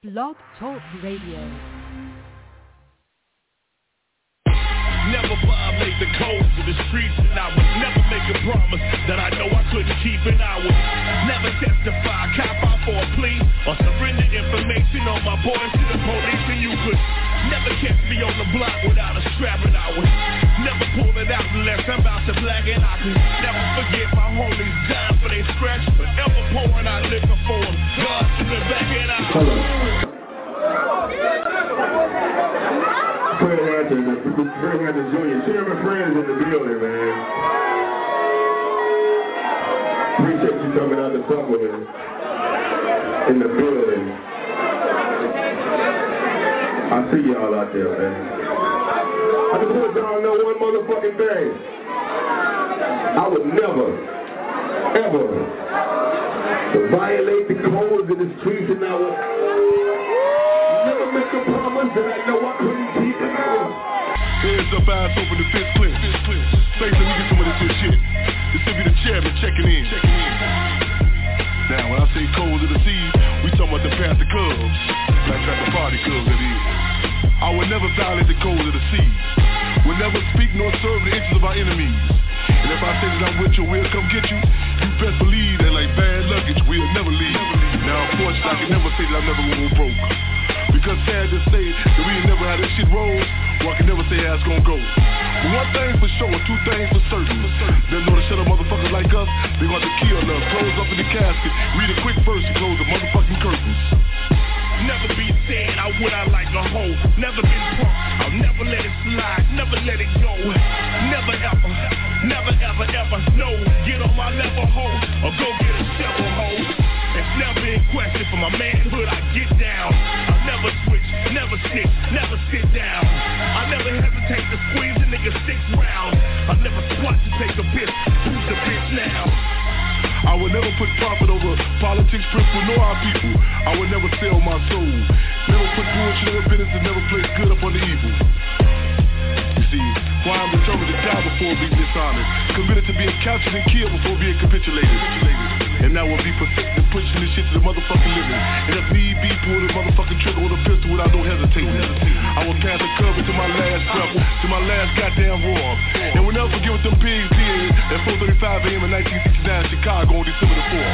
Blog Talk Radio. Never violate the codes of the streets, and I would never make a promise that I know I couldn't keep, and I would never testify, cop out for a plea, or surrender information on my boys to the police, and you could never catch me on the block without a strap, and I would never pull it out unless I'm about to black, and I could never forget my homies dying for their scratch, forever pouring out liquor for them, God to the back, and I Fred Hampton Jr. Chairman Friends in the building, man. Appreciate you coming out to talk with us in the building. I see y'all out there, man. I just want y'all to know one motherfucking thing. I would never, ever violate the codes of the streets, and I would never make a promise that I know I couldn't keep, and I would. Hands up, eyes open, the fist clear. Face, let me get some of this good shit. This will be the chairman checking in. Now, when I say codes of the seas, we talking about the Panther Cubs. Black Panther Party Cubs, that is. I would never violate the codes of the seas. Would never speak nor serve the interests of our enemies. And if I say that I'm with you, we'll come get you, you best believe that like bad luggage, we'll never leave. Now, unfortunately, I can never say that I'm never gonna go broke. Because sad to say that we never had this shit roll, well, I can never say how it's gonna go. But one thing for sure, two things for certain. There's no to shut up motherfuckers like us, they going to kill us. Close up in the casket, read a quick verse and close the motherfucking curtains. Never be sad, I would I like a hoe. Never been punk, I'll never let it slide, never let it go. Never ever, never ever ever, no. Get on my level, hoe, or go get a shovel, hoe. It's never in question for my manhood, I get down. I'll never switch, never snitch, never sit down. I never hesitate to squeeze a nigga 6 rounds. I never squat to take a piss, who's the bitch now? I would never put profit over politics, principle, nor our people. I would never sell my soul. Never put bullshit in the business and never place good up on the evil. You see, why I'm determined to die before being dishonest, committed to being captured and killed before being capitulated. And that would be persistent in pushing this shit to the motherfucking living. And if need be, pull the motherfucking trigger with a pistol without no hesitating. I will pass the cover to my last breath, to my last goddamn roar. And we'll never forget what them pigs did at 4:35 a.m. in 1969 in Chicago on December the 4th.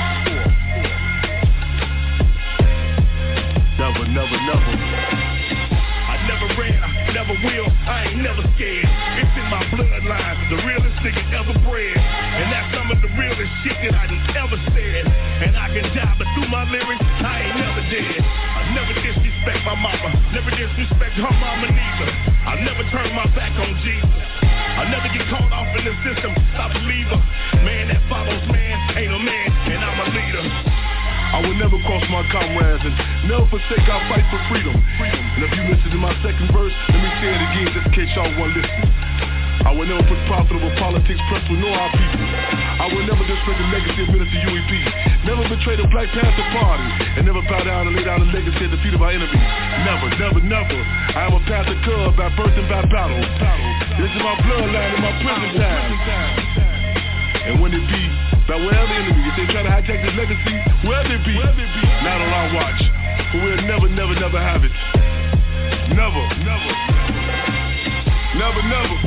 Never, never, never. I never ran, I never will, I ain't never scared. It's in my bloodline, the realest nigga ever bred. And that's some of the realest shit that I done ever said. And I can die, but through my lyrics, I ain't never dead. I never disrespect my mama, never disrespect her mama neither. I never turn my back on Jesus. I never get caught off in the system, I believe her. Man that follows man, ain't a man, and I'm a leader. I will never cross my comrades and never forsake our fight for freedom. And if you listen to my second verse, let me say it again just in case y'all weren't listening. I will never put profitable politics, principle, nor our people. I will never disrespect the legacy of Minister UEP. Never betray the Black Panther Party. And never bow down and lay down the legacy at the feet of our enemies. Never, never, never. I am a Panther Cub by birth and by battle. This is my bloodline and my prison time. And when it be, by wherever enemy, if they try to hijack this legacy, wherever it be, not on our watch. But we'll never, never, never have it. Never, never, never, never.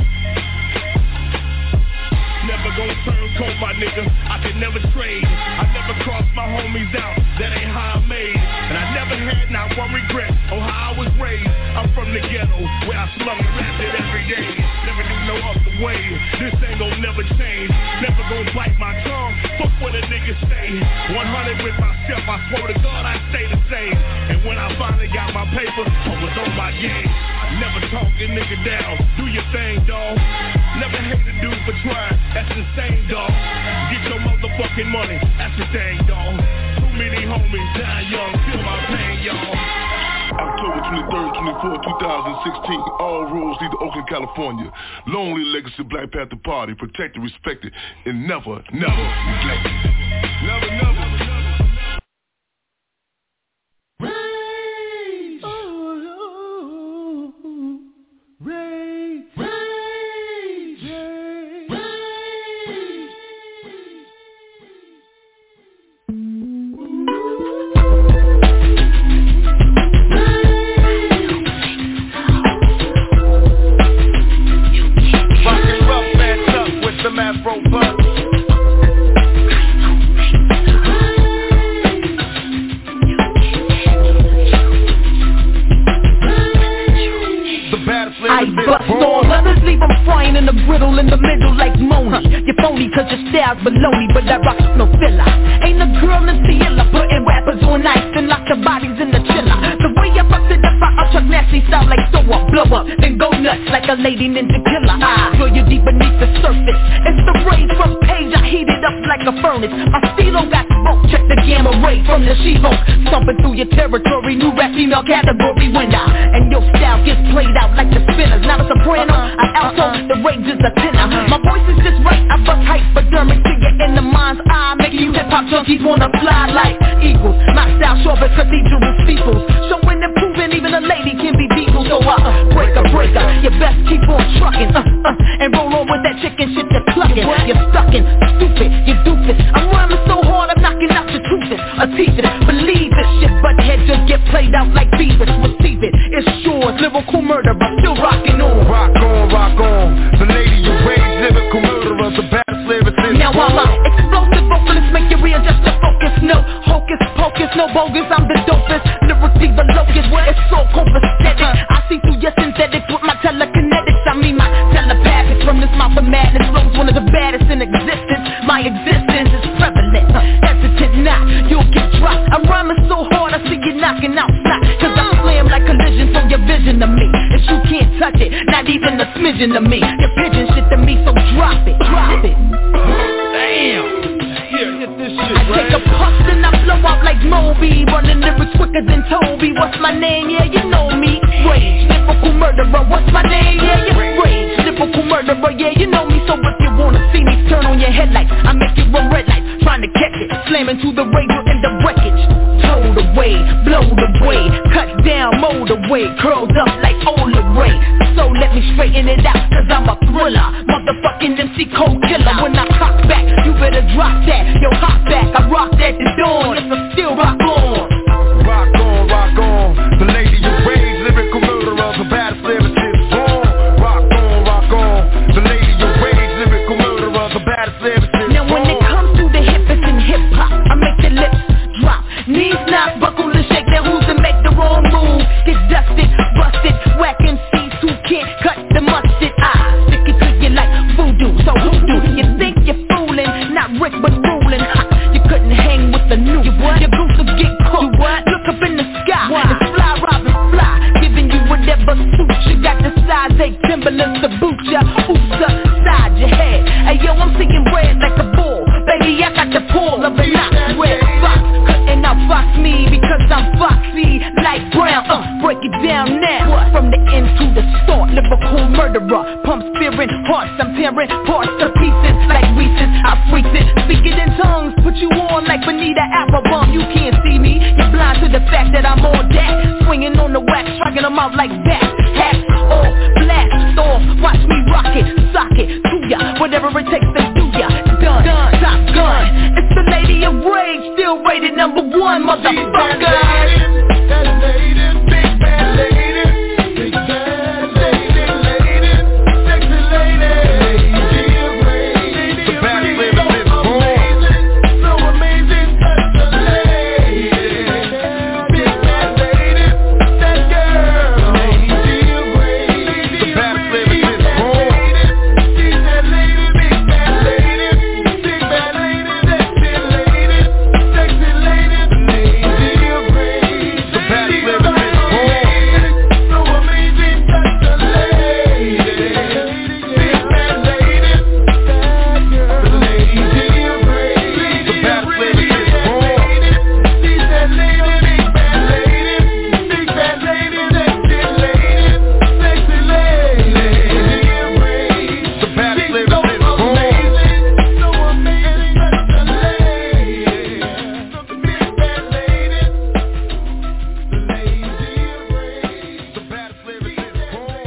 Never gonna turn coat, my nigga, I can never trade. I never cross my homies out, that ain't how I made. And I never had not one regret on how I was raised. I'm from the ghetto, where I slum and rapped it every day. Never knew no other way, this ain't gon' never change. Never gonna bite my tongue, fuck what a nigga say. 100 with myself, I swear to God I stay the same. And when I finally got my paper, I was on my game. I never talk a nigga down, do your thing, dawg. Never hate a dude for trying, that's insane, dawg. Get your motherfucking money, that's the thing, dawg. Too many homies dying young, feel my pain, y'all. October 23rd, 24th, 2016. All roads lead to Oakland, California. Long live the legacy of Black Panther Party. Protected, respected, and never, never neglected. Never, never, never. Rage! Oh, rage! Rage! Rage! Rage! cause your style's baloney, but I rock no filler. Ain't a girl in Seattle putting rappers on ice and lock the bodies in the chiller. The way I bust it up, I chuck nasty style like throw up, blow up, then go nuts like a lady ninja killer. I feel you deep beneath the surface. It's the rage from page, I heat it up like a furnace. My stilo got smoke, check the gamma ray from the She-Hulk. Stomping through your territory, new rap female category winner. And your style gets played out like the spinners. Not a soprano, an alto, the rage is a tenor. My voice is just right, I bust hypodermic to you in the mind's eye, making you hip-hop junkies wanna fly like eagles. My style sharp as cathedral steeples, showing and proving even a lady can be beagle. So breaker, you best keep on trucking, and roll on with that chicken shit you're plucking. You're stuckin', stupid, you doofus. I'm rhyming so hard, I'm knocking out your tooths. A teeth it, believe this shit, but head just get played out like beavers. Receive it, it's yours, lyrical murder, but still rocking on. Rock on, the lady you rage, lyrical murderer, the baddest lyricist. Now I'm a explosive vocalist, make you readjust your focus. No hocus pocus, no bogus, I'm the dopest. Lyrically the locust, it's so copacetic. I see through your synthetics with my telekinetics. I mean my telepathic from this mouth of madness. Flow's one of the baddest in existence. My existence is prevalent, hesitant not, you'll get dropped. I'm rhyming so hard, I see you knocking out snot. Cause I slam like collision from your vision to me. And you can't touch it, not even a smidgen to me. Your pigeon shit to me, so drop it. Damn. Here, hit this shit, I take a puff and I blow out like Moby, running lyrics quicker than Toby. What's my name? Yeah, you know me. Rage, lyrical murderer. What's my name? Yeah, you rage, lyrical murderer. Yeah, you know me. So if you wanna see me, turn on your headlights. I make you run red lights, trying to catch it, slamming to the radio and the wreckage. Towed away, blowed away, cut down, mowed away, curled up like Ola Ray. So let me straighten it out, cause I'm a thriller, motherfucking MC Cold Killer. When I cock back, you better drop that. Yo, hop back, I rock that the dawn. Yes, I still rock on. Rock on, the lady you rage, lyrical murderer, the baddest lyricist. Rock on, the lady you rage, lyrical murderer, the baddest lyricist. Now when it comes to the hippest in hip-hop, I make the lips drop, knees knock, buckle and shake. Now who's to make the wrong move? Get dusted, busted, whack MCs who can't cut the mustard. I stick it to you like voodoo, so hoodoo. You think you're fooling, not Rick but ruling. You couldn't hang with the new. Your goose will get cooked. Look up in the sky, it's fly, Robin, fly, giving you whatever suits you. Got the size 8 Timberlands to boot ya. Oops upside your head. Hey yo, I'm seeing red like a bull. Baby, I got the pull of a knock red fox. Couldn't outfox me because I'm foxy like Brown. Break it down now. From the end to the start, lyrical murderer. Pump spearing hearts, I'm tearing parts to pieces like Reese's. I freak it, speak it in tongues, put you on like Bonita Applebum. You can't see me, you're blind to the fact that I'm on that. Swinging on the wax, striking them out like that. Hats off, blast off, watch me rock it, sock it to ya, whatever it takes to do ya. Done, Top Gun, it's the lady of rage, still rated number 1, motherfucker. That lady, big bad lady, big bad lady, sexy lady, the baddest lyricist born. So amazing, that's the lady, big bad lady, that girl, the baddest lyricist born. She's that lady, big bad lady, sexy lady, sexy lady, the baddest lyricist born. So amazing, that's the lady, big bad lady, that girl, the baddest lyricist born. She's that lady, big bad lady, sexy lady, sexy lady, the baddest lyricist born. So amazing, that's the lady, the big bad lady, the baddest lyricist born.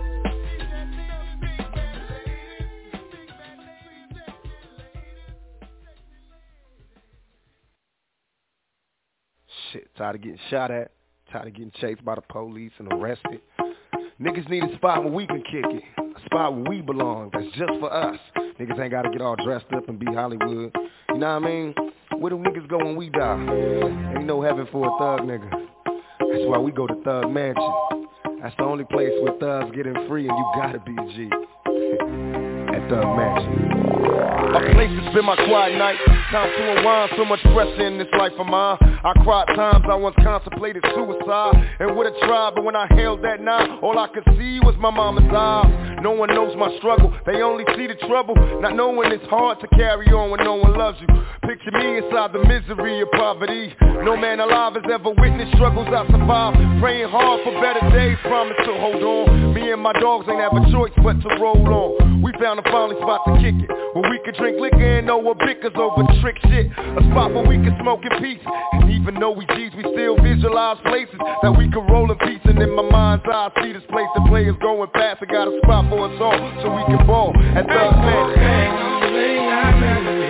Shit, tired of getting shot at, tired of getting chased by the police and arrested. Niggas need a spot where we can kick it, a spot where we belong, that's just for us. Niggas ain't gotta get all dressed up and be Hollywood. You know what I mean? Where do niggas go when we die? Ain't no heaven for a thug nigga. That's why we go to Thug Mansion. That's the only place where thugs getting free and you gotta be a G. At Thug Mansion. A place has been my quiet night. Time to unwind, so much pressure in this life of mine. I cried times I once contemplated suicide and would've tried, but when I held that knife, all I could see was my mama's eyes. No one knows my struggle, they only see the trouble. Not knowing it's hard to carry on when no one loves you. Picture me inside the misery of poverty. No man alive has ever witnessed struggles I survived. Praying hard for better days, promise to hold on. Me and my dogs ain't have a choice but to roll on. We found a finally spot to kick it, where we could drink liquor and no one bickers over trick shit. A spot where we can smoke in peace. And even though we G's, we still visualize places that we can roll in peace. And in my mind's eye, I see this place the players going past. I got a spot for us all, so we can ball at Thug Mansion.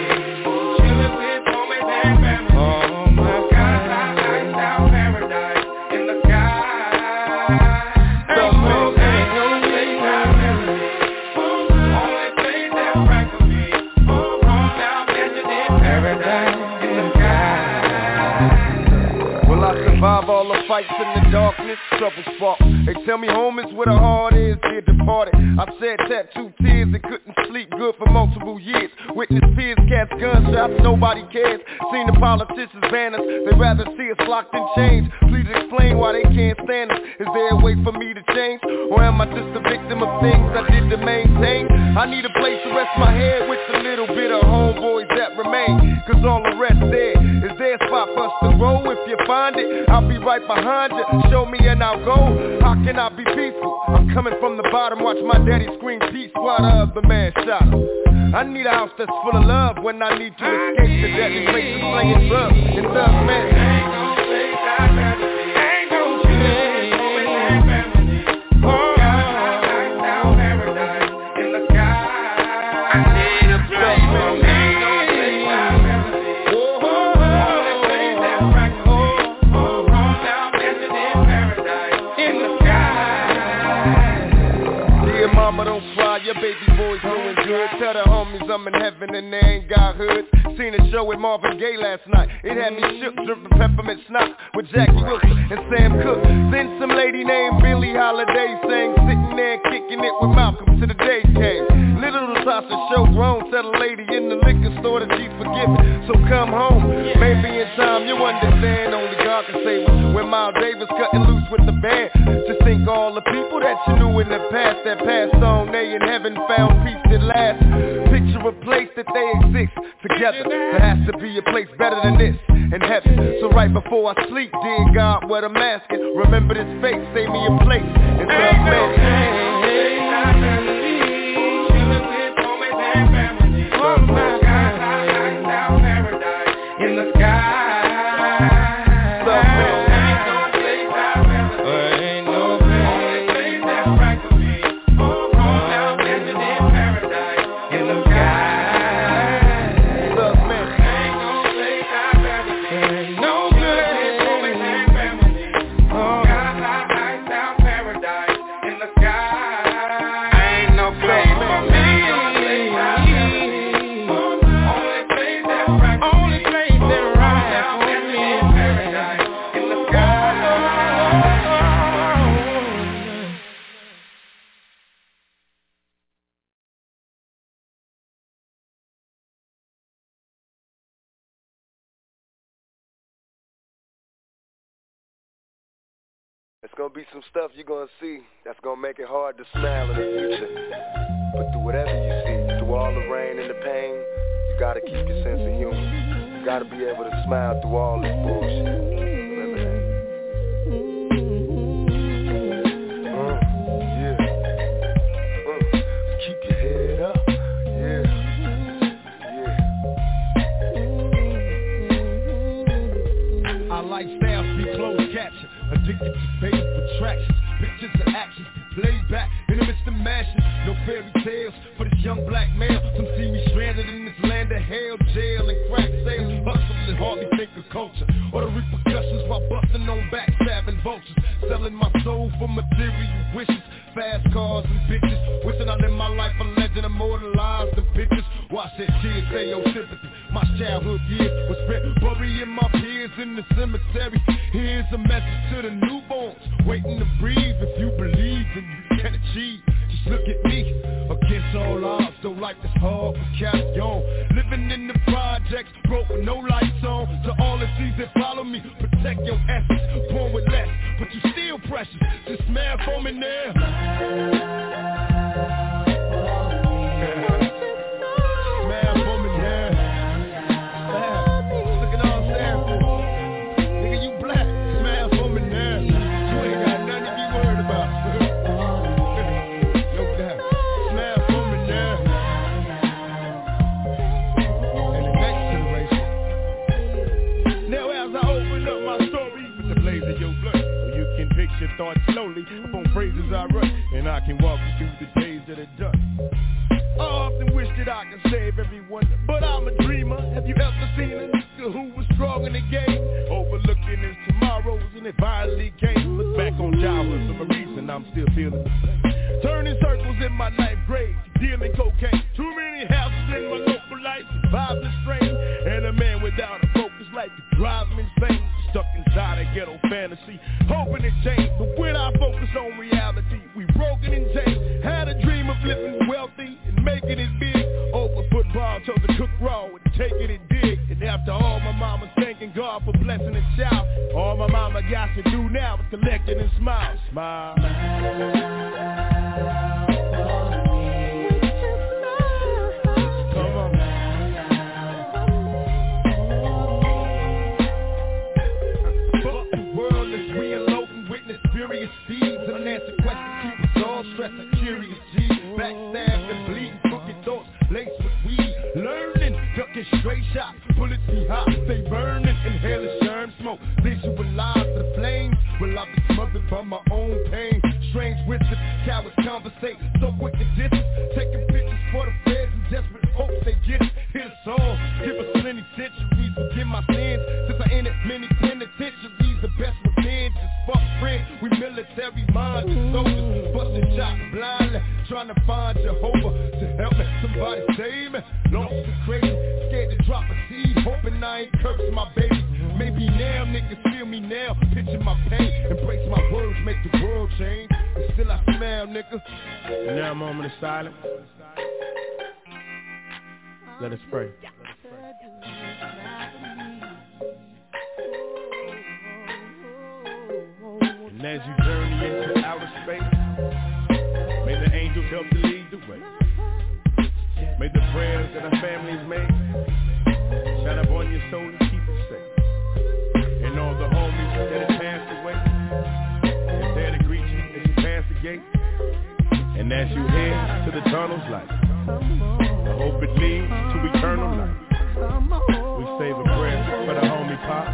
Survive all the fights in the darkness, trouble spark. They tell me home is where the heart is, dear departed. I've shed tattooed tears and couldn't sleep good for multiple years. Witness peers, cats, gunshots, nobody cares. Seen the politicians ban us, they rather see us locked in chains. Please explain why they can't stand us. Is there a way for me to change? Or am I just a victim of things I did to maintain? I need a place to rest my head with a little bit of homeboys that remain. Cause all the rest there, is there a spot for us to grow? If you find it, I'll be right behind you. Show me and I'll go. How can I be peaceful? I'm coming from the bottom. Watch my daddy scream peace while the other man shot him. I need a house that's full of love when I need to escape the deadly places slinging drugs in Thug Mansion. Ain't no place I'd rather be. Ain't no place for me and family. Oh, God, down paradise in the sky. I need a place for me. Ain't no place I'd rather be. Oh, only place that's right for me. Mama, don't cry, your baby boy's doing good. Tell the homies I'm in heaven and they ain't got hoods. Seen a show with Marvin Gaye last night. It had me shook, dripping peppermint snot with Jackie Wilson and Sam Cooke. Then some lady named Billie Holiday sang, sitting there kicking it with Malcolm till the day came. Little Natasha show grown, tell a lady in the liquor store that she's forgiven. So come home, maybe in time you understand. Only God can save us. When Miles Davis cutting loose with the band, just think all the people that you knew in the past that passed on, they in heaven found peace at last. Picture a place that they exist together. There has to be a place better than this in heaven. So right before I sleep, dear God, what I'm asking, remember this face, save me a place in Thug Mansion. It's gonna be some stuff you're gonna see that's gonna make it hard to smile in the future. But through whatever you see, through all the rain and the pain, you gotta keep your sense of humor. You gotta be able to smile through all this bullshit. Remember that. Keep your head up. Our lifestyles be closed caption. Addicted to fame, attractions, pictures and actions, played back in the midst of mashing. No fairy tales for this young black male. Some see me stranded in this land of hell, jail and crack sales. Hustling, hardly think of culture or the repercussions while busting on backstabbing vultures. Selling my soul for material wishes, fast cars and bitches. Wishing I lived my life a legend, immortalized in pictures. Watch that kids say your sympathy. My childhood years was spent burying my peers in the cemetery. Here's a message to the newborns waiting to breathe. If you believe, then you can achieve. Just look at me. Against all odds, though life is hard, we carry on. Living in the projects, broke with no lights on. To all the seas that follow me, protect your essence. Born with less, but you still precious. Just smell for me now. Thought slowly upon phrases I write, and I can walk you through the days that are done. I often wish that I could save everyone, but I'm a dreamer. Have you ever seen a nigga who was strong in the game, overlooking his tomorrows, and it finally came? Look back on childhood for a reason, I'm still feeling the pain. Turning circles in my ninth grade, dealing cocaine. Too many houses in my local life, vibes are strange, and a man without a focus life could drive him insane. Stuck inside a ghetto fantasy, hoping to change, but when I focus on reality, we broken and changed. Had a dream of living wealthy and making it big. Over football, chose to cook raw and taking it big. And after all, my mama's thanking God for blessing a child. All my mama got to do now is collect it and smile. Smile. Seeds, unanswered questions keep us all stressed. A curious G, backstab and bleeding, crooked thoughts laced with weed. Learning, ducking straight shots, bullets be hot, stay burning, inhaling germ smoke. Visualize the flames, will I be smothered by my own pain? Strange wisdom, cowards conversate, so quick to distance, taking pictures for the feds and desperate hopes they get it. Hit us all, give us plenty centuries, forgive my sins, since I entered many penitentiaries. The best revenge is fuck friends. We military minded soldiers, busting shots blindly, trying to find Jehovah to help me. Somebody save me. Lost and crazy, scared to drop a seed, hoping I ain't cursed my baby. Maybe now niggas feel me now, picture my pain, embrace my words, make the world change. And still I smile, nigga. And now a moment of silence. Let us pray. And as you journey into outer space, may the angels help to lead the way. May the prayers that our families make shine upon your soul and keep it safe. And all the homies that have passed away, if they're to greet you as you pass the gate, and as you head to the tunnel's light, I hope it leads to eternal life. We save a prayer for the homie Pop.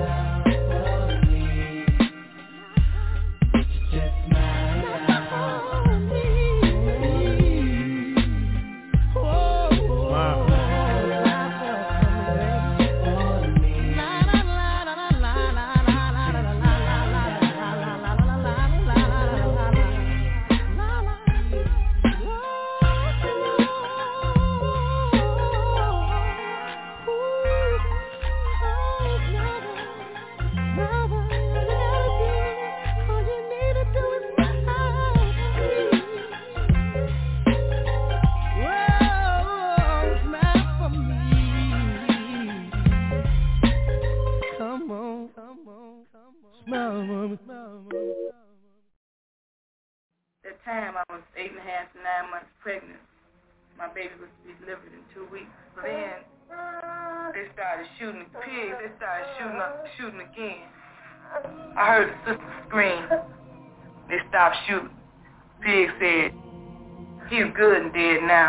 That time I was 8.5 to 9 months pregnant. My baby was to be delivered in 2 weeks. But then they started shooting pigs. They started shooting again. I heard the sister scream. They stopped shooting. Pig said, he's good and dead now.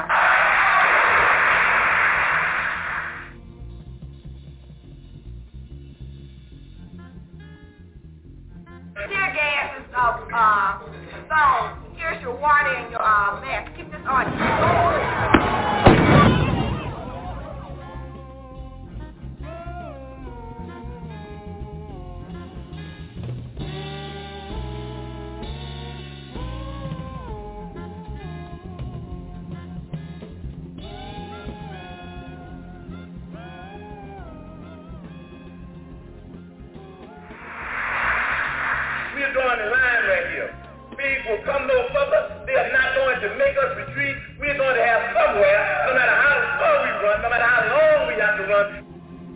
Tear gas is stone. Here's your water and your mask. Keep this on. We're drawing the line right here. pigs will come no further. They are not going to make us retreat. We're going to have somewhere, no matter how far we run, no matter how long we have to run.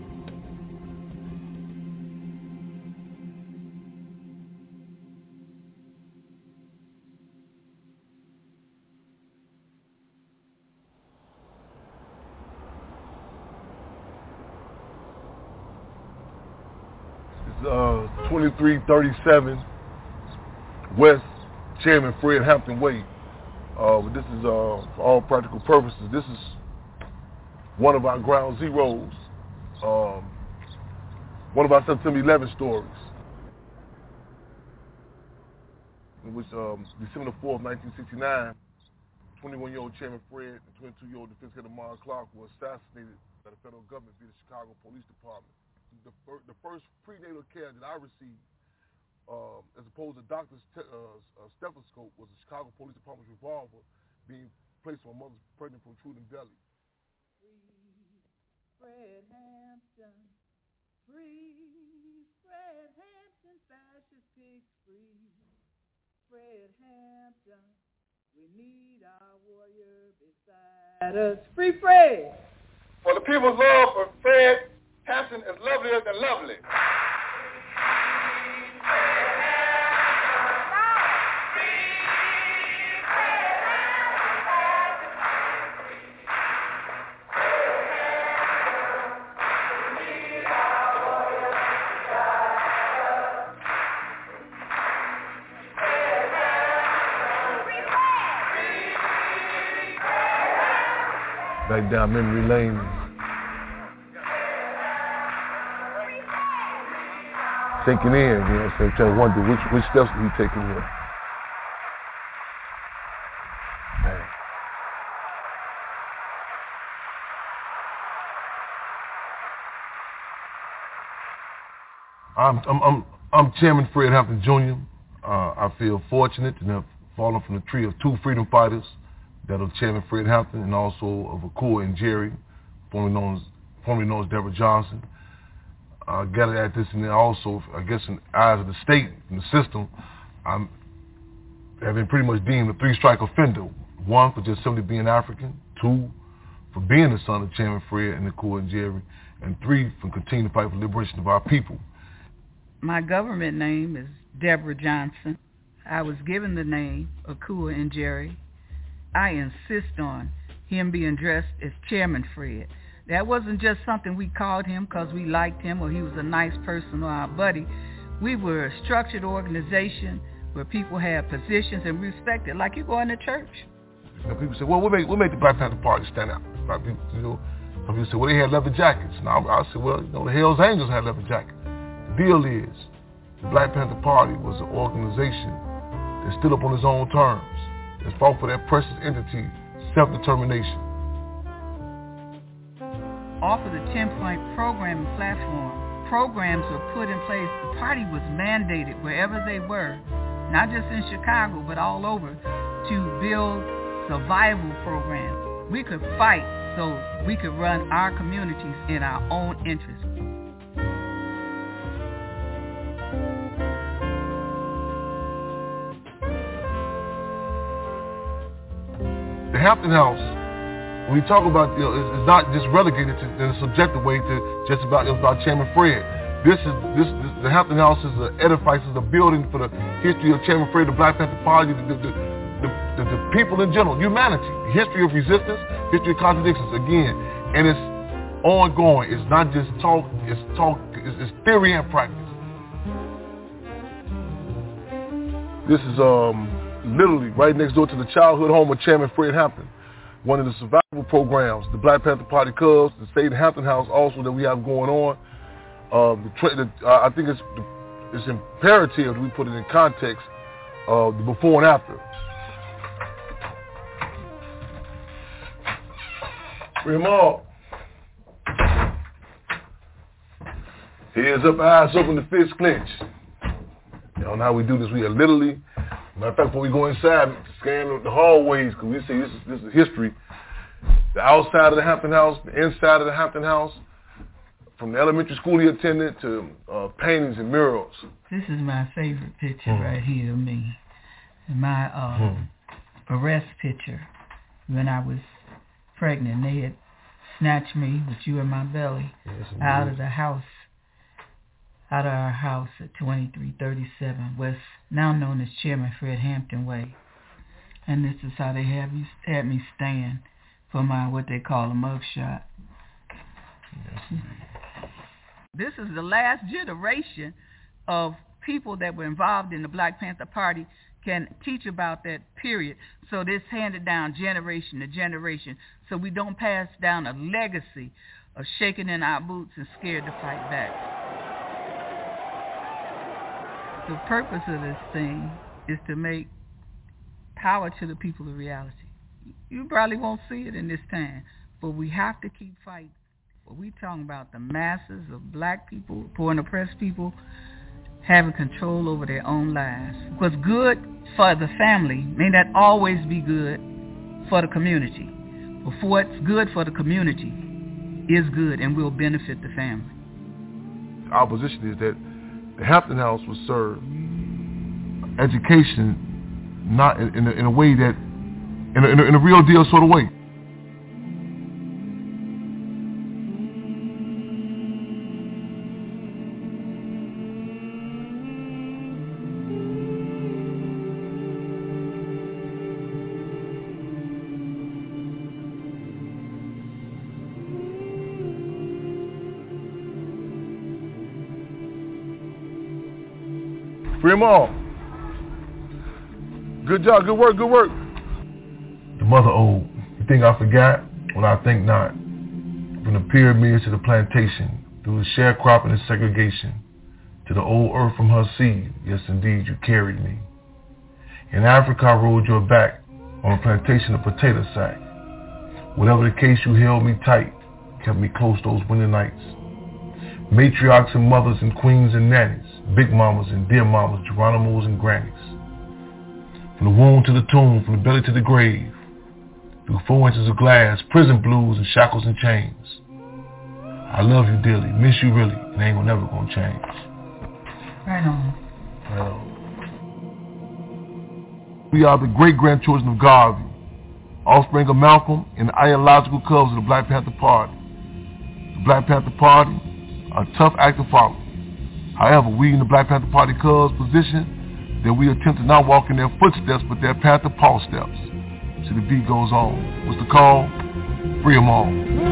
It's 2337 West Chairman Fred Hampton Way. But this is, for all practical purposes, this is one of our ground zeros, one of our September 11 stories, in which December 4th, 1969, 21-year-old Chairman Fred and 22-year-old Defense Head Mark Clark were assassinated by the federal government via the Chicago Police Department. The first prenatal care that I received, as opposed to doctor's stethoscope, was the Chicago Police Department's revolver being placed on my mother's pregnant protruding belly. Free Fred Hampton, free Fred Hampton, fascist pigs free Fred Hampton, we need our warrior beside us. Free Fred! For the people's love for Fred Hampton is lovelier than lovely. Back down memory lane. Thinking in, you know what I'm saying? Trying to wonder which steps are we taking here. Man. I'm Chairman Fred Hampton Jr. I feel fortunate to have fallen from the tree of two freedom fighters, that of Chairman Fred Hampton and also of Akua and Jerry, formerly known as Deborah Johnson. Gathered at this, and then also, I guess, in the eyes of the state and the system, I have been pretty much deemed a three-strike offender. One, for just simply being African. Two, for being the son of Chairman Fred and Akua and Jerry. And three, for continuing to fight for the liberation of our people. My government name is Deborah Johnson. I was given the name Akua and Jerry. I insist on him being addressed as Chairman Fred. That wasn't just something we called him because we liked him or he was a nice person or our buddy. We were a structured organization where people had positions and respected, like you go into church. And people say, well, what made the Black Panther Party stand out? Some people say, well, they had leather jackets. And I said, well, the Hells Angels had leather jackets. The deal is, the Black Panther Party was an organization that stood up on its own terms, that fought for that precious entity, self-determination. Off of the 10-point programming platform, programs were put in place. The party was mandated wherever they were, not just in Chicago, but all over, to build survival programs. We could fight so we could run our communities in our own interest. The Hampton House, when we talk about, it's not just relegated to, in a subjective way to just about Chairman Fred. The Hampton House is an edifice, is a building for the history of Chairman Fred, the Black Panther Party, the people in general, humanity, the history of resistance, history of contradictions, again, and it's ongoing. It's not just talk, it's theory and practice. This is literally right next door to the childhood home of Chairman Fred Hampton. One of the survival programs, the Black Panther Party Cubs, the State Hampton House also that we have going on. I think it's imperative that we put it in context of the before and after. Bring them all. Heads up, eyes open, the fists clenched. You know how we do this? We are literally, matter of fact, before we go inside, scan the hallways, because we say this is history. The outside of the Hampton House, the inside of the Hampton House, from the elementary school he attended to paintings and murals. This is my favorite picture right here of me. my arrest picture when I was pregnant. They had snatched me with you in my belly out of our house at 2337 West, now known as Chairman Fred Hampton Way. And this is how they had me stand for my what they call a mugshot. This is the last generation of people that were involved in the Black Panther Party can teach about that period. So this handed down generation to generation, so we don't pass down a legacy of shaking in our boots and scared to fight back. The purpose of this thing is to make power to the people a reality. You probably won't see it in this time, but we have to keep fighting. We're talking about the masses of black people, poor and oppressed people, having control over their own lives. What's good for the family may not always be good for the community. But what's good for the community is good and will benefit the family. Our position is that the Hampton House will serve education not in a way that, in a real deal sort of way. Free them all. Good job, good work, good work. The mother ode, you think I forgot? Well, I think not. From the pyramids to the plantation, through the sharecropping and segregation, to the old earth from her seed, yes indeed you carried me. In Africa I rode your back on a plantation of potato sack. Whatever the case, you held me tight, kept me close those winter nights. Matriarchs and mothers and queens and nannies, big mamas and dear mamas, Geronimos and grannies. From the womb to the tomb, from the belly to the grave, through 4 inches of glass, prison blues and shackles and chains. I love you dearly, miss you really, and ain't never gonna change. Right on. Right on. We are the great-grandchildren of Garvey, offspring of Malcolm and the ideological cubs of the Black Panther Party. The Black Panther Party, a tough act to follow. However, we in the Black Panther Party cubs position that we attempt to not walk in their footsteps but their Panther Paw steps. So the beat goes on. What's the call? Free them all.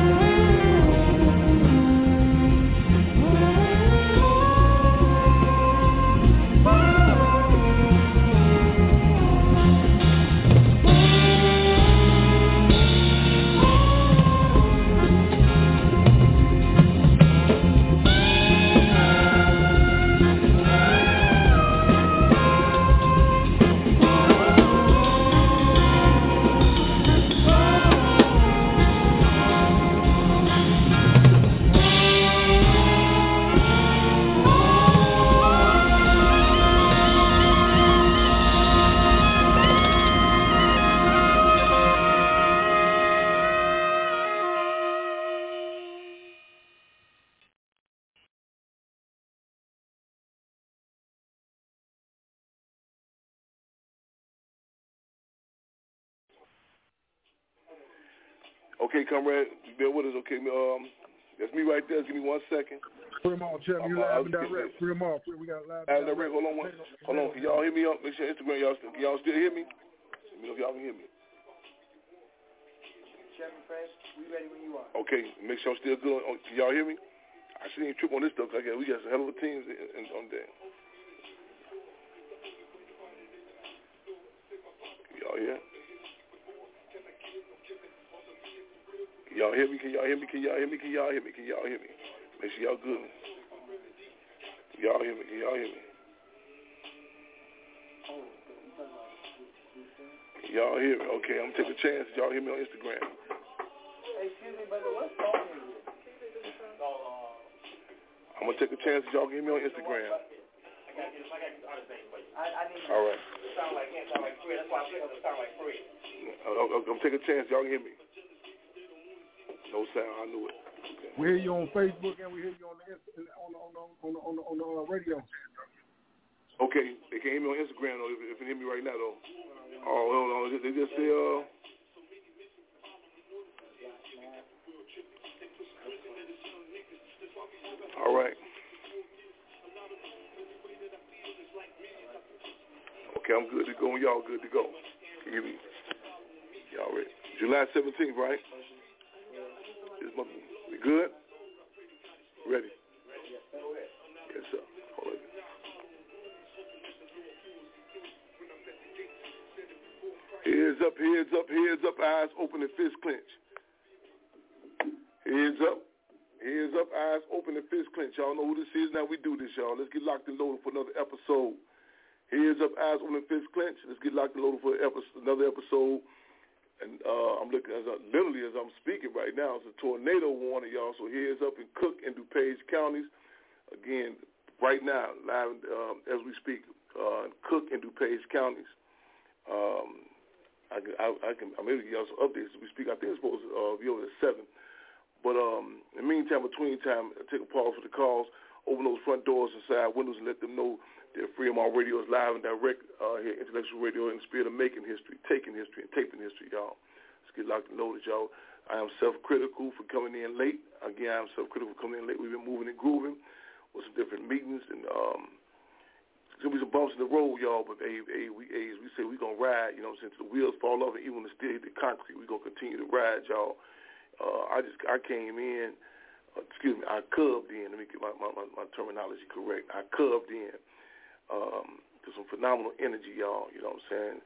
Okay, comrade, you been with us, okay? That's me right there. Give me 1 second. Put them on, Chip. You live and direct. Put them on. We got live and direct. Hold on. Can y'all hear me up? Make sure Instagram, can y'all still hear me? Let me know if y'all can hear me. Chairman Fred, we ready when you are. Okay, make sure I'm still good. Can y'all hear me? I shouldn't even trip on this stuff. We got some hell of a teams on there. Y'all hear? Y'all hear me? Can y'all hear me? Can y'all hear me? Can y'all hear me? Can y'all hear me? Make sure y'all good. Can y'all hear me? Can y'all hear me? Can y'all hear me? Okay, I'm gonna take a chance. Y'all hear me on Instagram. Excuse me, brother, what song is it? I'm gonna take a chance. Y'all can hear me on Instagram. All right. Sound like Fred. That's why I'm saying it sound like Fred. I'm taking a chance. Y'all can hear me. No sound. I knew it. Okay. We hear you on Facebook and we hear you on the radio. Okay, they can't hear me on Instagram though. If they hear me right now though. Oh, hold on. They just say all right. Okay, I'm good to go and y'all good to go. Can you hear me? Y'all ready? July 17th, right? We good? Ready? Yes, sir. Hold on. Heads up, heads up, heads up, eyes open and fist clench. Heads up, eyes open and fist clench. Y'all know who this is. Now we do this, y'all. Let's get locked and loaded for another episode. Heads up, eyes open and fist clench. Let's get locked and loaded for another episode. And I'm looking, literally as I'm speaking right now, it's a tornado warning, y'all. So heads up in Cook and DuPage counties. Again, right now, live as we speak, Cook and DuPage counties. I'm able to give y'all some updates as we speak. I think it's supposed to be over at 7. But in the meantime, between time, take a pause for the calls, open those front doors and side windows and let them know that Freedom On Radio is live and direct here at Intellectual Radio in the spirit of making history, taking history, and taping history, y'all. Let's get locked and loaded, y'all. I am self-critical for coming in late. Again, I am self-critical for coming in late. We've been moving and grooving with some different meetings, and there's going to be some bumps in the road, y'all, but we say we're going to ride, you know what I'm saying, till the wheels fall off and even when the steel hit the concrete, we're going to continue to ride, y'all. I came in, I cubbed in, let me get my terminology correct. I cubbed in to some phenomenal energy, y'all, you know what I'm saying.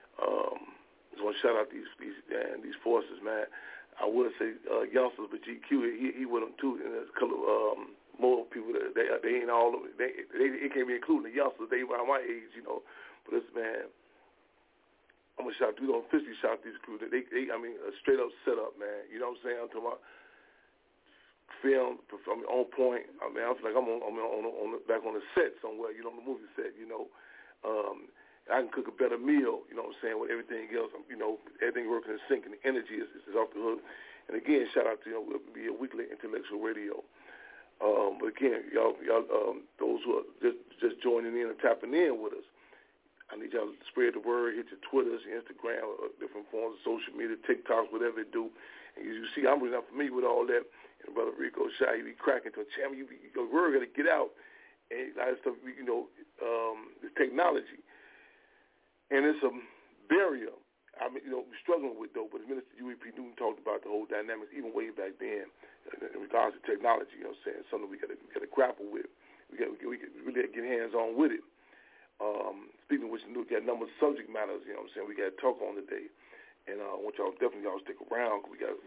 Just want to shout out these forces, man. I would say youngsters, but GQ, he with them too, and there's a couple of more people that they ain't all they can't be including the youngsters. They around my age, you know. But this man, I'm gonna shout. We gonna officially shout these crew. They I mean, a straight up setup, man. You know what I'm saying? I'm talking about film, on point. I mean, I feel like I'm back on the set somewhere. You know, on the movie set. You know, I can cook a better meal. You know what I'm saying? With everything else, you know, everything working in sync, and the energy is off the hook. And again, shout out to we'll be a weekly intellectual radio. But again, y'all, those who are just joining in and tapping in with us, I need y'all to spread the word, hit your Twitters, your Instagram, different forms of social media, TikToks, whatever it do. And you see, I'm really not familiar with all that. And Brother Rico Shy, you be cracking to a champion. Your word got to get out. And a lot of stuff, you know, the technology. And it's a barrier. I mean, you know, we're struggling with, though, but Minister U.E.P. Newton talked about the whole dynamics, even way back then, in regards to technology, you know what I'm saying, something we got to grapple with. We really get hands-on with it. Speaking of which, we got a number of subject matters, you know what I'm saying, we got to talk on today. And I want y'all definitely stick around, because we got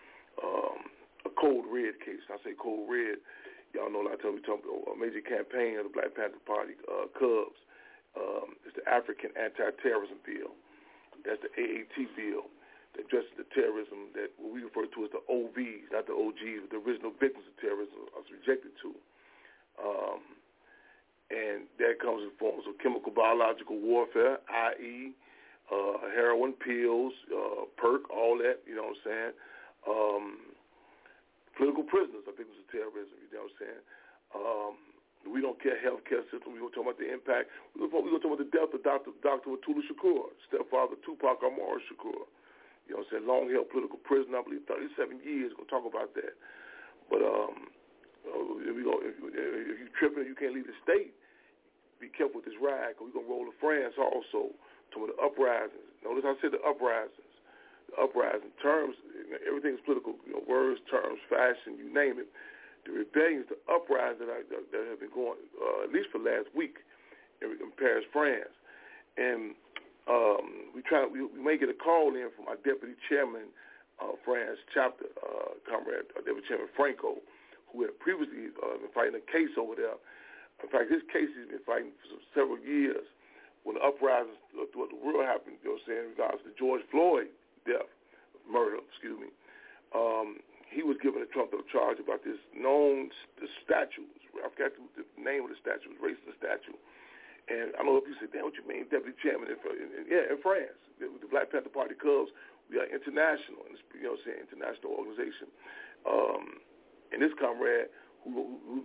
a Code Red case. I say Code Red, y'all know a lot of times we talk about a major campaign of the Black Panther Party, Cubs. It's the African Anti-Terrorism Bill. That's the AAT bill that addresses the terrorism that what we refer to as the OVs, not the OGs, but the original victims of terrorism was rejected to. And that comes in forms of chemical biological warfare, i.e. Heroin, pills, perk, all that, you know what I'm saying. Political prisoners are victims of terrorism, you know what I'm saying. We don't care healthcare system. We're going to talk about the impact. We're going to talk about the death of Dr. Watula Shakur, stepfather Tupac Amaru Shakur. You know what I'm saying? Long-held political prisoner, I believe 37 years. We're going to talk about that. But if you're tripping and you can't leave the state, be careful with this ride, because we're going to roll to France also. Some of the uprisings. Notice I said the uprisings. The uprising terms, everything is political. You know, words, terms, fashion, you name it. The rebellions, the uprisings that have been going at least for last week in Paris, France, and we may get a call in from our deputy chairman, France chapter, comrade Deputy Chairman Franco, who had previously been fighting a case over there. In fact, this case he's been fighting for several years. When the uprisings throughout the world happened, you know what I'm saying, in regards to the George Floyd murder. He was given a trumped-up charge about this known statue. I forgot the name of the statue. It was racist statue. And I don't know if you said, damn, what you mean, deputy chairman in France. The Black Panther Party Cubs, we are international, you know what I'm saying, international organization. And this comrade, who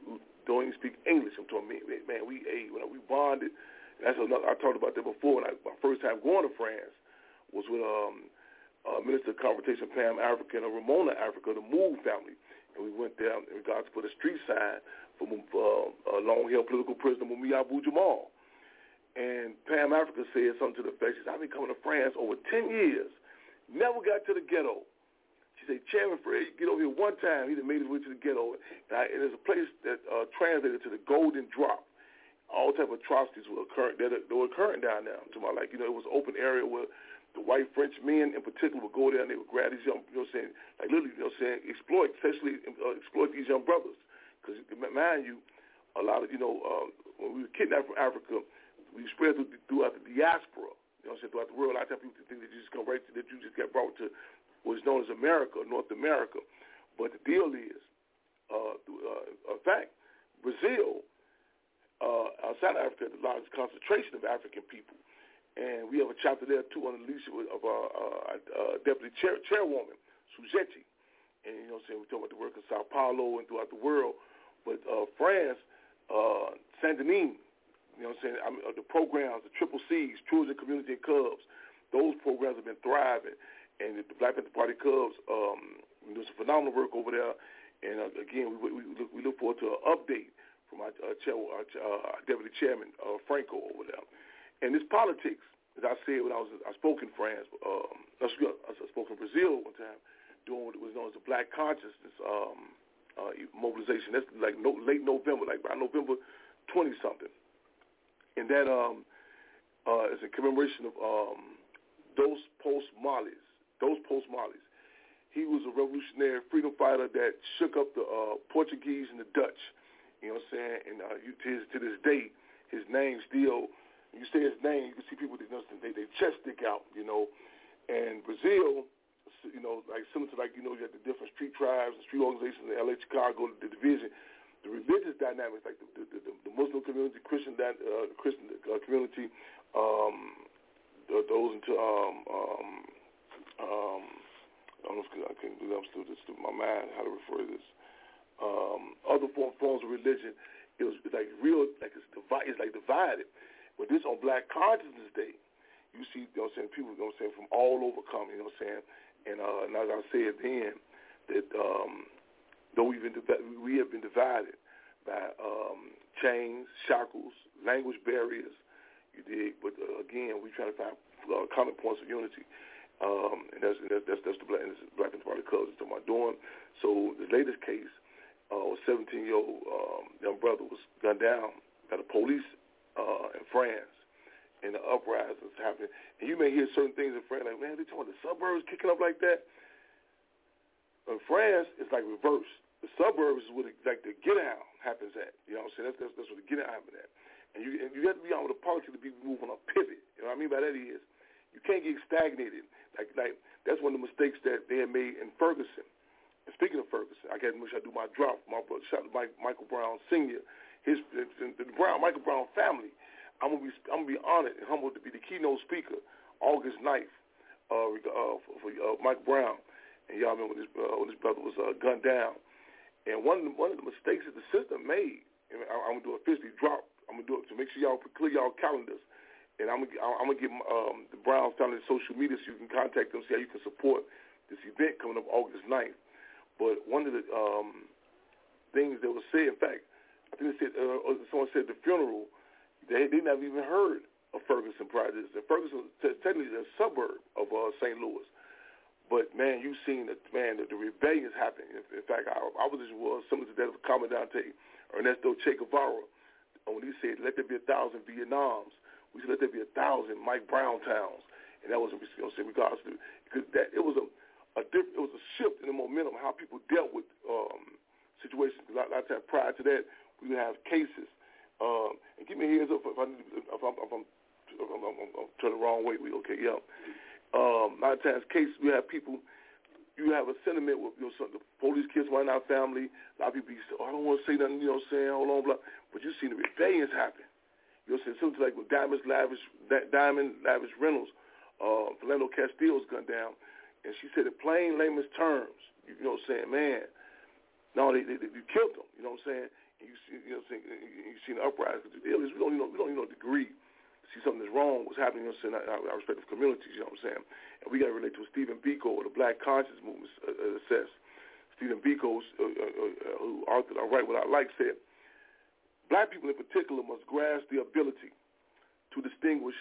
don't even speak English. I'm talking, man, we bonded. That's another, I talked about that before. And my first time going to France was with Minister of Confrontation Pam Africa and Ramona Africa, the Moog family. And we went there in regards to put a street sign for long-held political prisoner Mumia Abu Jamal. And Pam Africa said something to the effect, she said, I've been coming to France over 10 years, never got to the ghetto. She said, Chairman Fred, get over here one time. He done made his way to the ghetto. And there's a place that translated to the Golden Drop. All type of atrocities were occurring down there. To my, it was an open area where the white French men in particular would go there and they would grab these young, literally, sexually exploit these young brothers. Because, mind you, a lot of, when we were kidnapped from Africa, we spread throughout the diaspora, throughout the world. A lot of times people think that you just come right to, that you just get brought to what's known as America, North America. But the deal is, in fact, Brazil, outside of Africa, the largest concentration of African people. And we have a chapter there, too, under the leadership of our deputy chairwoman, Suzette. And, we're talking about the work in Sao Paulo and throughout the world. But France, Saint-Denis, the programs, the Triple C's, Children, Community, and Cubs, those programs have been thriving. And the Black Panther Party Cubs, doing some phenomenal work over there. And, again, we look forward to an update from our deputy chairman, Franco, over there. And this politics, as I said when I spoke in France, I spoke in Brazil one time, doing what was known as the Black Consciousness mobilization. That's like late November, like by November 20-something. And that is a commemoration of Dos Post-Males. He was a revolutionary freedom fighter that shook up the Portuguese and the Dutch. You know what I'm saying? And to this day, his name still, when you say his name, you can see people, they chest stick out, And Brazil, similar to you have the different street tribes and street organizations in LA, Chicago, the division, the religious dynamics, like the Muslim community, Christian community, those into I can't do that. I'm still my mind how to refer to this. Other forms of religion, it's divided. But this on Black Consciousness Day, you see, people, from all over coming, and as I said then, that though we have been divided by chains, shackles, language barriers, you dig, but again, we try to find common points of unity. And that's the Black Panther Party Cubs that's what I'm doing. So the latest case, a 17-year-old young brother was gunned down by the police in France, and the uprisings happening. And you may hear certain things in France, like, man, they talking about the suburbs kicking up like that. In France, it's like reverse. The suburbs is where the get out happens at. You know what I'm saying? That's where the get out happens at. And you have to be on with the politics to be moving on a pivot. You know what I mean by that is, you can't get stagnated. Like that's one of the mistakes that they had made in Ferguson. And speaking of Ferguson, I got to make sure I do my drop. My brother, shout out to Michael Brown Sr., the Michael Brown family. I'm gonna be honored and humbled to be the keynote speaker August 9th for Michael Brown. And y'all remember when this brother was gunned down. And one of the mistakes that the system made, and I'm gonna do a officially drop. I'm gonna do it to make sure y'all clear y'all calendars. And I'm gonna give the Brown family social media so you can contact them, see how you can support this event coming up August 9th. But one of the things that was said, in fact, I think they said someone said at the funeral they never even heard of Ferguson prior to this. And Ferguson technically is a suburb of St. Louis. But man, you've seen the rebellions happening. In fact, our opposition was similar to that of Comandante Ernesto Che Guevara when he said, "Let there be 1,000 Vietnams." We said, "Let there be 1,000 Mike Brown towns," and that was in regards to because that it was a shift in the momentum how people dealt with situations. A lot of times prior to that, we would have cases. And give me a heads up if I'm turning the wrong way. A lot of times cases we have people. You have a sentiment with the police kids running our family. A lot of people say, "Oh, I don't want to say nothing," hold on, blah. But you see the rebellions happen. Something like with Diamond Lavish Reynolds, Philando Castillo's gunned down, and she said in plain layman's terms, man, no, they killed him, you know what I'm saying? and you see, you know what I'm saying, you see the uprising. Because the deal is we don't even know the degree to see something that's wrong, what's happening, you know what I'm saying, our respective communities, you know what I'm saying. And we got to relate to what Stephen Biko, the Black Conscious Movement, says. Stephen Biko, who authored I Write What I Like, said, black people in particular must grasp the ability to distinguish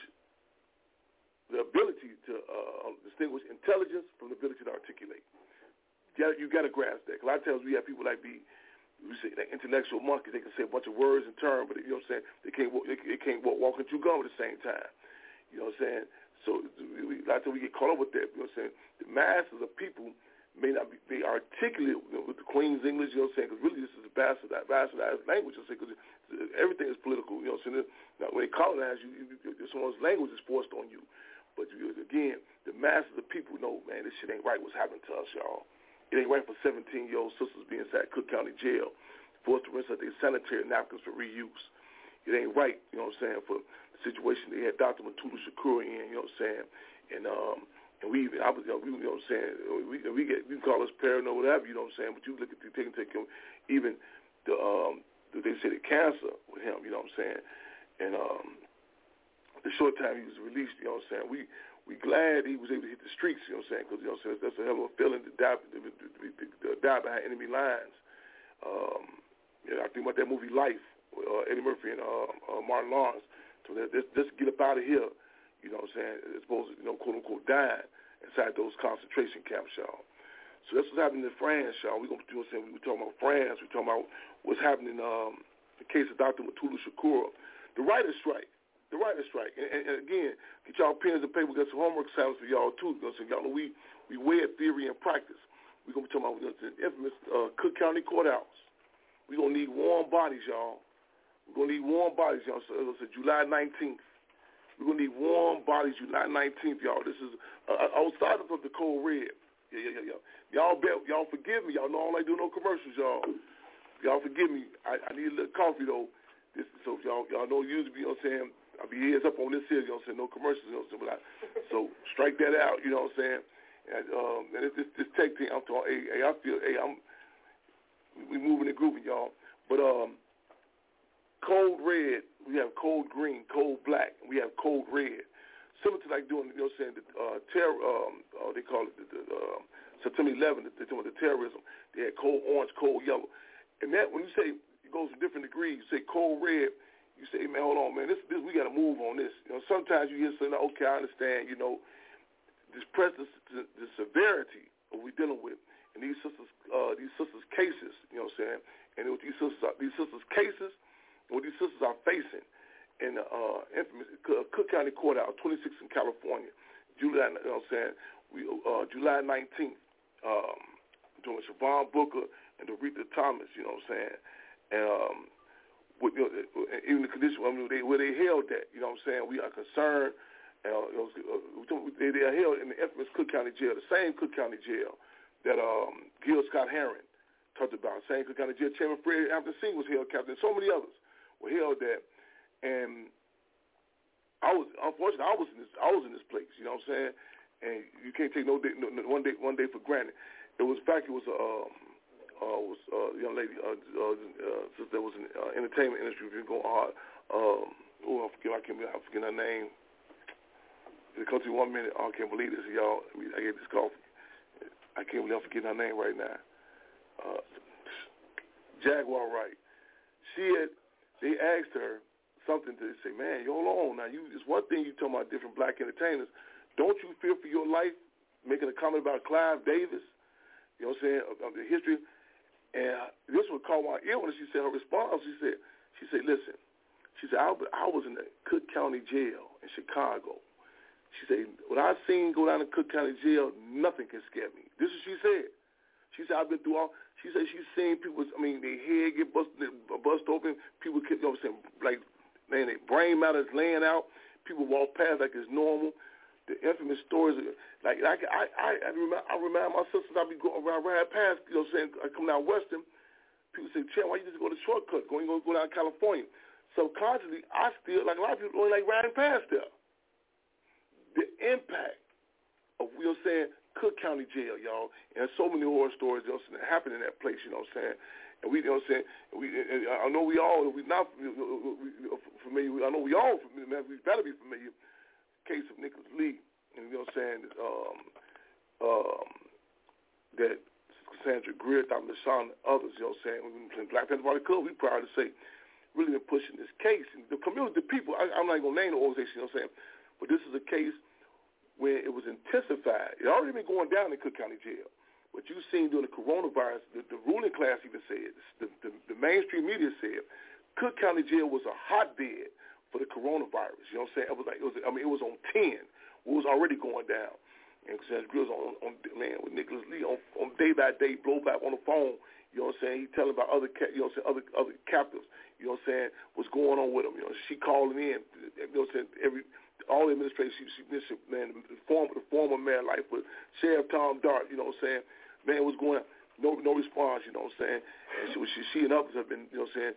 intelligence from the ability to articulate. You got to grasp that. A lot of times we have people like we say like intellectual monkeys. They can say a bunch of words in turn, but you know what I'm saying, they can't walk and chew gum at the same time. You know what I'm saying? So a lot of times we get caught up with that. You know what I'm saying? The masses of people may not be articulate with the Queen's English. You know what I'm saying? Because really this is a bastardized language. You know, because everything is political. You know what I'm saying? Now, when they colonize you, someone's language is forced on you. But again, the masses of people know, man, this shit ain't right. What's happening to us, y'all? It ain't right for 17-year-old sisters being inside Cook County Jail, forced to rinse out their sanitary napkins for reuse. It ain't right, you know what I'm saying, for the situation they had Dr. Mutulu Shakur in, you know what I'm saying, and we even, you know what I'm saying, we can call us paranoid, whatever, you know what I'm saying, but you look at even they say the cancer with him, you know what I'm saying, and the short time he was released, you know what I'm saying, we glad he was able to hit the streets, you know what I'm saying, because, you know what I'm saying, that's a hell of a feeling to die behind enemy lines. I think about that movie Life with Eddie Murphy and Martin Lawrence. So just get up out of here, you know what I'm saying, as opposed to, you know, quote unquote, dying inside those concentration camps, y'all. So that's what's happening in France, y'all. We're going to do, you know what I'm saying, we're talking about France, we're talking about what's happening in the case of Dr. Mutulu Shakur. The writer's strike. And again, get y'all pens and paper. We got some homework assignments for y'all, too. You know what I'm saying? Y'all know we wed theory and practice. We're going to be talking about the infamous Cook County Courthouse. We're going to need warm bodies, y'all. We're going to need warm bodies, y'all. So it's July 19th. We're going to need warm bodies July 19th, y'all. This is outside of the Code Red. Yeah. Y'all forgive me. Y'all know I don't like doing no commercials, y'all. Y'all forgive me. I need a little coffee, though. So y'all know usually, you know what I'm saying, I'll be heads up on this here, you know what I'm saying, no commercials, you know what I'm saying, so strike that out, you know what I'm saying, and this tech thing, I'm talking, I feel, we moving and grooving, y'all, but Code Red, we have Code Green, Code Black, and we have Code Red, similar to like doing, you know what I'm saying, they call it September 11th, they talking about the terrorism, they had Code Orange, Code Yellow, and that, when you say, it goes to different degrees, you say Code Red, you say, man, hold on, man, this we got to move on this. You know, sometimes you hear something, okay, I understand, you know, this press the severity of what we're dealing with, and these sisters' cases, you know what I'm saying, and what these sisters' cases, and what these sisters are facing in the infamous Cook County Courthouse, 26 in California, July, you know what I'm saying, July 19th, doing Siobhan Booker and Aretha Thomas, you know what I'm saying, and with, you know, even the condition where they held that, you know what I'm saying, we are concerned. They are held in the infamous Cook County Jail, the same Cook County Jail that Gil Scott-Heron talked about, same Cook County Jail. Chairman Fred Hampton Singh was held captive, and so many others were held there. And I was in this place, you know what I'm saying, and you can't take one day for granted. It was a young lady, since there was an entertainment industry, been going hard. I forget her name. It comes to 1 minute. I can't believe this, y'all. I get this coffee. I can't believe I'm forgetting her name right now. Jaguar Wright. They asked her something to say, man, hold on now. It's one thing you talking about different black entertainers. Don't you fear for your life? Making a comment about Clive Davis, you know what I'm saying, of the history. And this would call my ear when she said her response. She said, listen, she said, I was in the Cook County Jail in Chicago. She said, what I've seen go down in Cook County Jail, nothing can scare me. This is what she said. She said, I've been through all. She said she's seen people, their head get bust open. People, you know what I'm saying, like, man, their brain matter is laying out. People walk past like it's normal. The infamous stories, like I remind my sisters, I be going around right past, you know what I'm saying, I come down Western, people say, Champ, why you just go the shortcut, go down California? Subconsciously, I still, like a lot of people only like riding past there. The impact of, you know what I'm saying, Cook County Jail, y'all, and so many horror stories, you know, that happen in that place, you know what I'm saying, And we, you know what I'm saying, I know we all, we're not familiar, I know we all familiar, man, we better be familiar, case of Nicholas Lee, and you know what I'm saying, that Cassandra Greer, Dr. LaShawn, and others, you know what I'm saying, Black Panther Party Club, we proud to say, really been pushing this case. And the community, the people, I'm not going to name the organization, you know what I'm saying, but this is a case where it was intensified. It already been going down in Cook County Jail. What you've seen during the coronavirus, the ruling class even said, the mainstream media said, Cook County Jail was a hotbed for the coronavirus. You know what I'm saying? It was on 10. It was already going down. And Cassandra Greer was on with Nicholas Lee on day by day, blow back on the phone. You know what I'm saying? He telling about other captives. You know what I'm saying? What's going on with them? You know, she calling in. You know what I'm saying? All the administration, she man, the former mayor life with Sheriff Tom Dart. You know what I'm saying? Man, what's going on? No response. You know what I'm saying? And she and others have been. You know what I'm saying?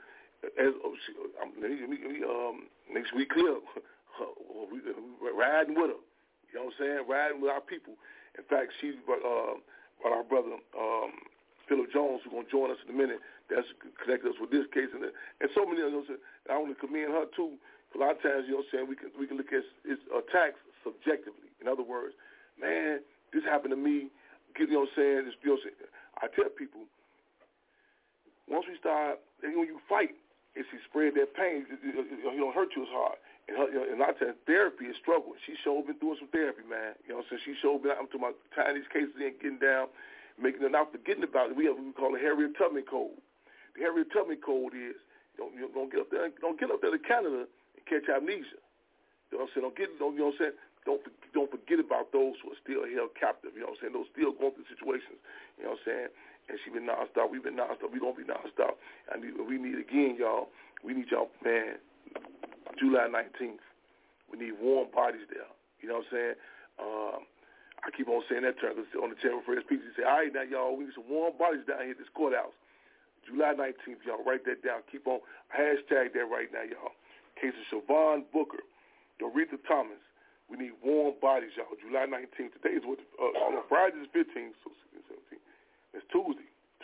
Makes me clear. We riding with her. You know what I'm saying? Riding with our people. In fact, she brought our brother Philip Jones, who's going to join us in a minute, that's connected us with this case. And so many of those, I want to commend her, too. A lot of times, you know what I'm saying, we can look at his attacks subjectively. In other words, man, this happened to me. You know what I'm saying? You know what I'm saying? I tell people, once we start, when you fight, if you spread that pain, it don't hurt you as hard. And a lot of times, therapy is struggle. She sure been doing some therapy, man. You know what I'm saying? She sure been, I'm talking about tying these cases in, getting down, making it, not forgetting about it. We have what we call the Harriet Tubman Code. The Harriet Tubman Code is don't get up there to Canada and catch amnesia. You know what I'm saying? You know what I'm saying? Don't forget about those who are still held captive. You know what I'm saying? Those still going through situations. You know what I'm saying? And she been nonstop. We've been nonstop. We gonna be nonstop. And we need again, y'all. We need y'all, man. July 19th. We need warm bodies there. You know what I'm saying? I keep on saying that term because on the channel for his people, he say, all right, now, y'all, we need some warm bodies down here at this courthouse. July 19th, y'all, write that down. Keep on, hashtag that right now, y'all. Case of Siobhan Booker, Doretha Thomas. We need warm bodies, y'all. July 19th. Today is what, on Friday is 15th, so 17th. It's Tuesday.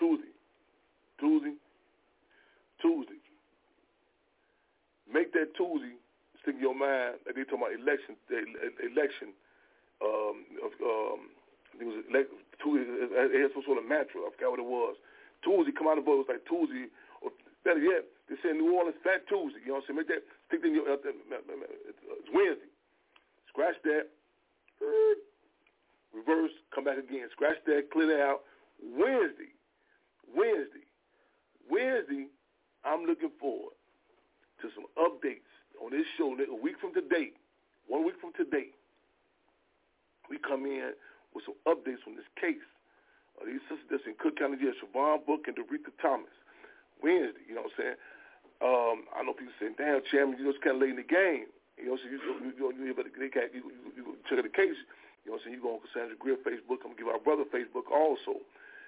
Make that Tuesday stick in your mind that they talking about election. I think it was Tuesday. It had some sort of mantra. I forgot what it was. Tuesday, come out of the vote. It was like Tuesday, or better yet, they say New Orleans Fat Tuesday. You know what I'm saying? Make that stick in your. It's Wednesday. Scratch that. Reverse. Come back again. Scratch that. Clear that out. Wednesday. I'm looking forward to some updates on this show. A week from today, 1 week from today, we come in with some updates on this case. These sisters that's in Cook County Jail, Siobhan Book and Doretha Thomas. Wednesday, you know what I'm saying? I know people saying, damn, Chairman, you just kind of late in the game. You know what I'm saying? You check out the case. You know what I'm saying? You go on Cassandra Greer Facebook. I'm going to give our brother Facebook also.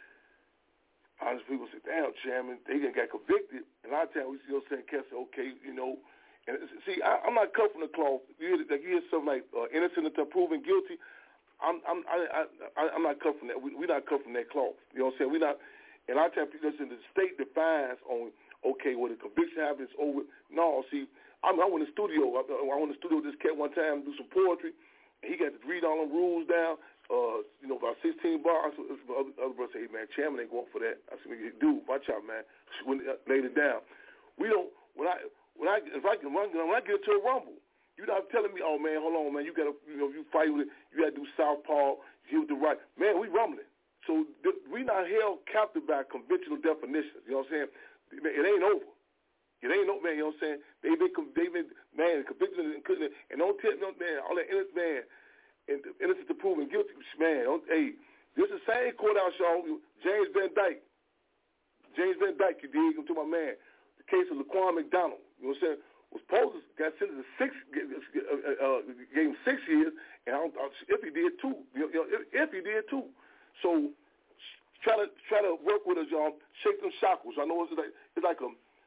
Honest people say, damn, Chairman, they got convicted. And a lot of times we see those saying, okay, you know. And see, I'm not cut from the cloth. You hear something like innocent until proven guilty. I'm not cut from that. We're not cut from that cloth. You know what I'm saying? We're not. And I tell people, listen, the state defines on, okay, when the conviction happens, over. No, see, I went in the studio. I went in the studio with this cat one time to do some poetry. And he got to read all them rules down. You know, about 16 bars. Other brothers say, hey, man, Chairman ain't going for that. I said, dude, watch out, man. When laid it down. We don't, when I get into a rumble, you're not telling me, oh, man, hold on, man, you got to, you know, you fight with it, you got to do southpaw, you do the right. Man, we rumbling. So we not held captive by conventional definitions. You know what I'm saying? It ain't over. It ain't no, man, you know what I'm saying? They've been, man, convicted and couldn't, and don't tell me, man, all that innocent, man, innocent to proven guilty, man. Hey, this is the same courthouse, y'all. James Van Dyke, you dig? I'm to my man. The case of Laquan McDonald, you know what I'm saying? Was posed, got sentenced to gave him 6 years, and if he did two, if he did two. So try to work with us, y'all. Shake them shackles. I know it's like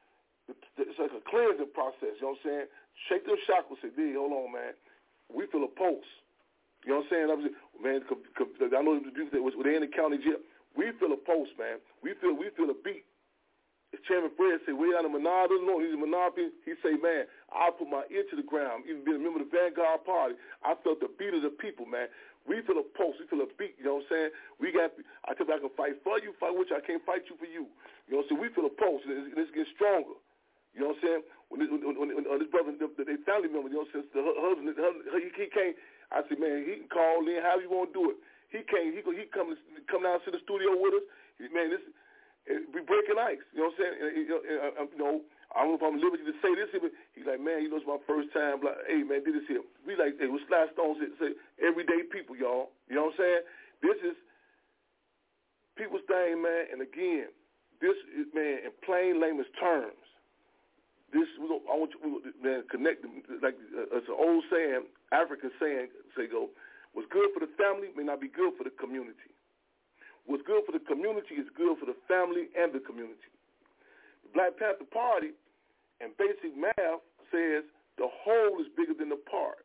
a cleansing process. You know what I'm saying? Shake them shackles. Say, D, hold on, man. We feel a pulse. You know what I'm saying? Man, I know they in the county jail. We feel a pulse, man. We feel a beat. As Chairman Fred say, way down in Menard, Illinois, he's in Menard, he say, man, I put my ear to the ground. Even being a member of the Vanguard Party, I felt the beat of the people, man. We feel a pulse, we feel a beat, you know what I'm saying? I tell you, I can fight for you, fight with you, I can't fight you for you. You know what I'm saying? We feel a pulse, and it's getting stronger. You know what I'm saying? When this brother, they family member, you know what I'm saying? The husband, he can't, I said, man, he can call in, how you want to do it? He can't, he come down to the studio with us. Man, this, we breaking ice, you know what I'm saying? And, you know, I don't know if I'm at liberty to say this here, but he's like, man, you know, it's my first time. Like, hey, man, do this here. We like, hey, with Sly Stones, say, everyday people, y'all. You know what I'm saying? This is people's thing, man. And again, this is, man, in plain layman's terms, this, I want you, man, connect them. Like, it's an old saying, African saying, go, what's good for the family may not be good for the community. What's good for the community is good for the family and the community. The Black Panther Party and basic math says the whole is bigger than the part.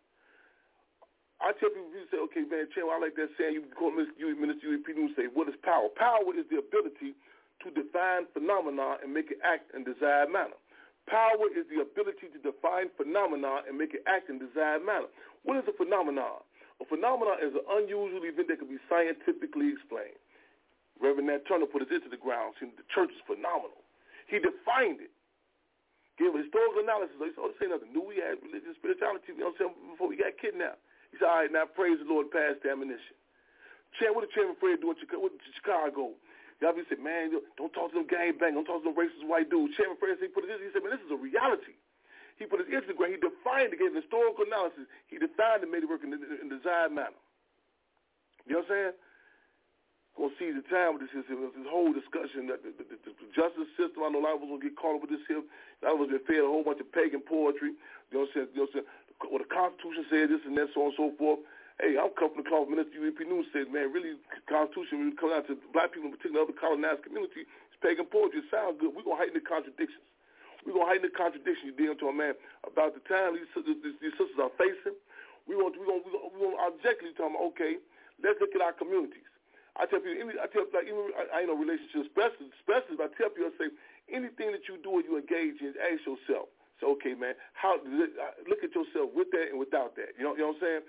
I tell people, you say, okay, man, Chan, I like that saying. You call Minister UEP News say, what is power? Power is the ability to define phenomena and make it act in desired manner. Power is the ability to define phenomena and make it act in desired manner. What is a phenomenon? A phenomenon is an unusual event that can be scientifically explained. Reverend Nat Turner put it into the ground. See, the church is phenomenal. He defined it. Gave a historical analysis. He said, oh, this ain't nothing new. We had religious spirituality, you know what I'm saying, before we got kidnapped. He said, all right, now praise the Lord, pass the ammunition. What did Chairman Fred do in Chicago? Y'all be said, man, don't talk to them gangbangers, don't talk to them racist white dudes. Chairman Fred said, he said, man, this is a reality. He put his ear to the ground. He defined it, gave an historical analysis. He defined it, made it work in a desired manner. You know what I'm saying? Going to seize the time with this whole discussion that the justice system. I know a lot of us will get caught up with this here. A lot of us been fed a whole bunch of pagan poetry. You know what I'm saying? What the Constitution said, this and that, so on and so forth. Hey, I'm coming from the cloth. Minister UEP News said, man, really, the Constitution, when it comes out to black people, in particular, other colonized community, it's pagan poetry. It sounds good. We're going to heighten the contradictions. We're going to heighten the contradiction you deal to a man about the time these sisters are facing. We want objectively tell them, okay, let's look at our communities. I tell people, I ain't no relationship specialist. I tell people, I say, anything that you do or you engage in, ask yourself. So, okay, man, look at yourself with that and without that. You know what I'm saying?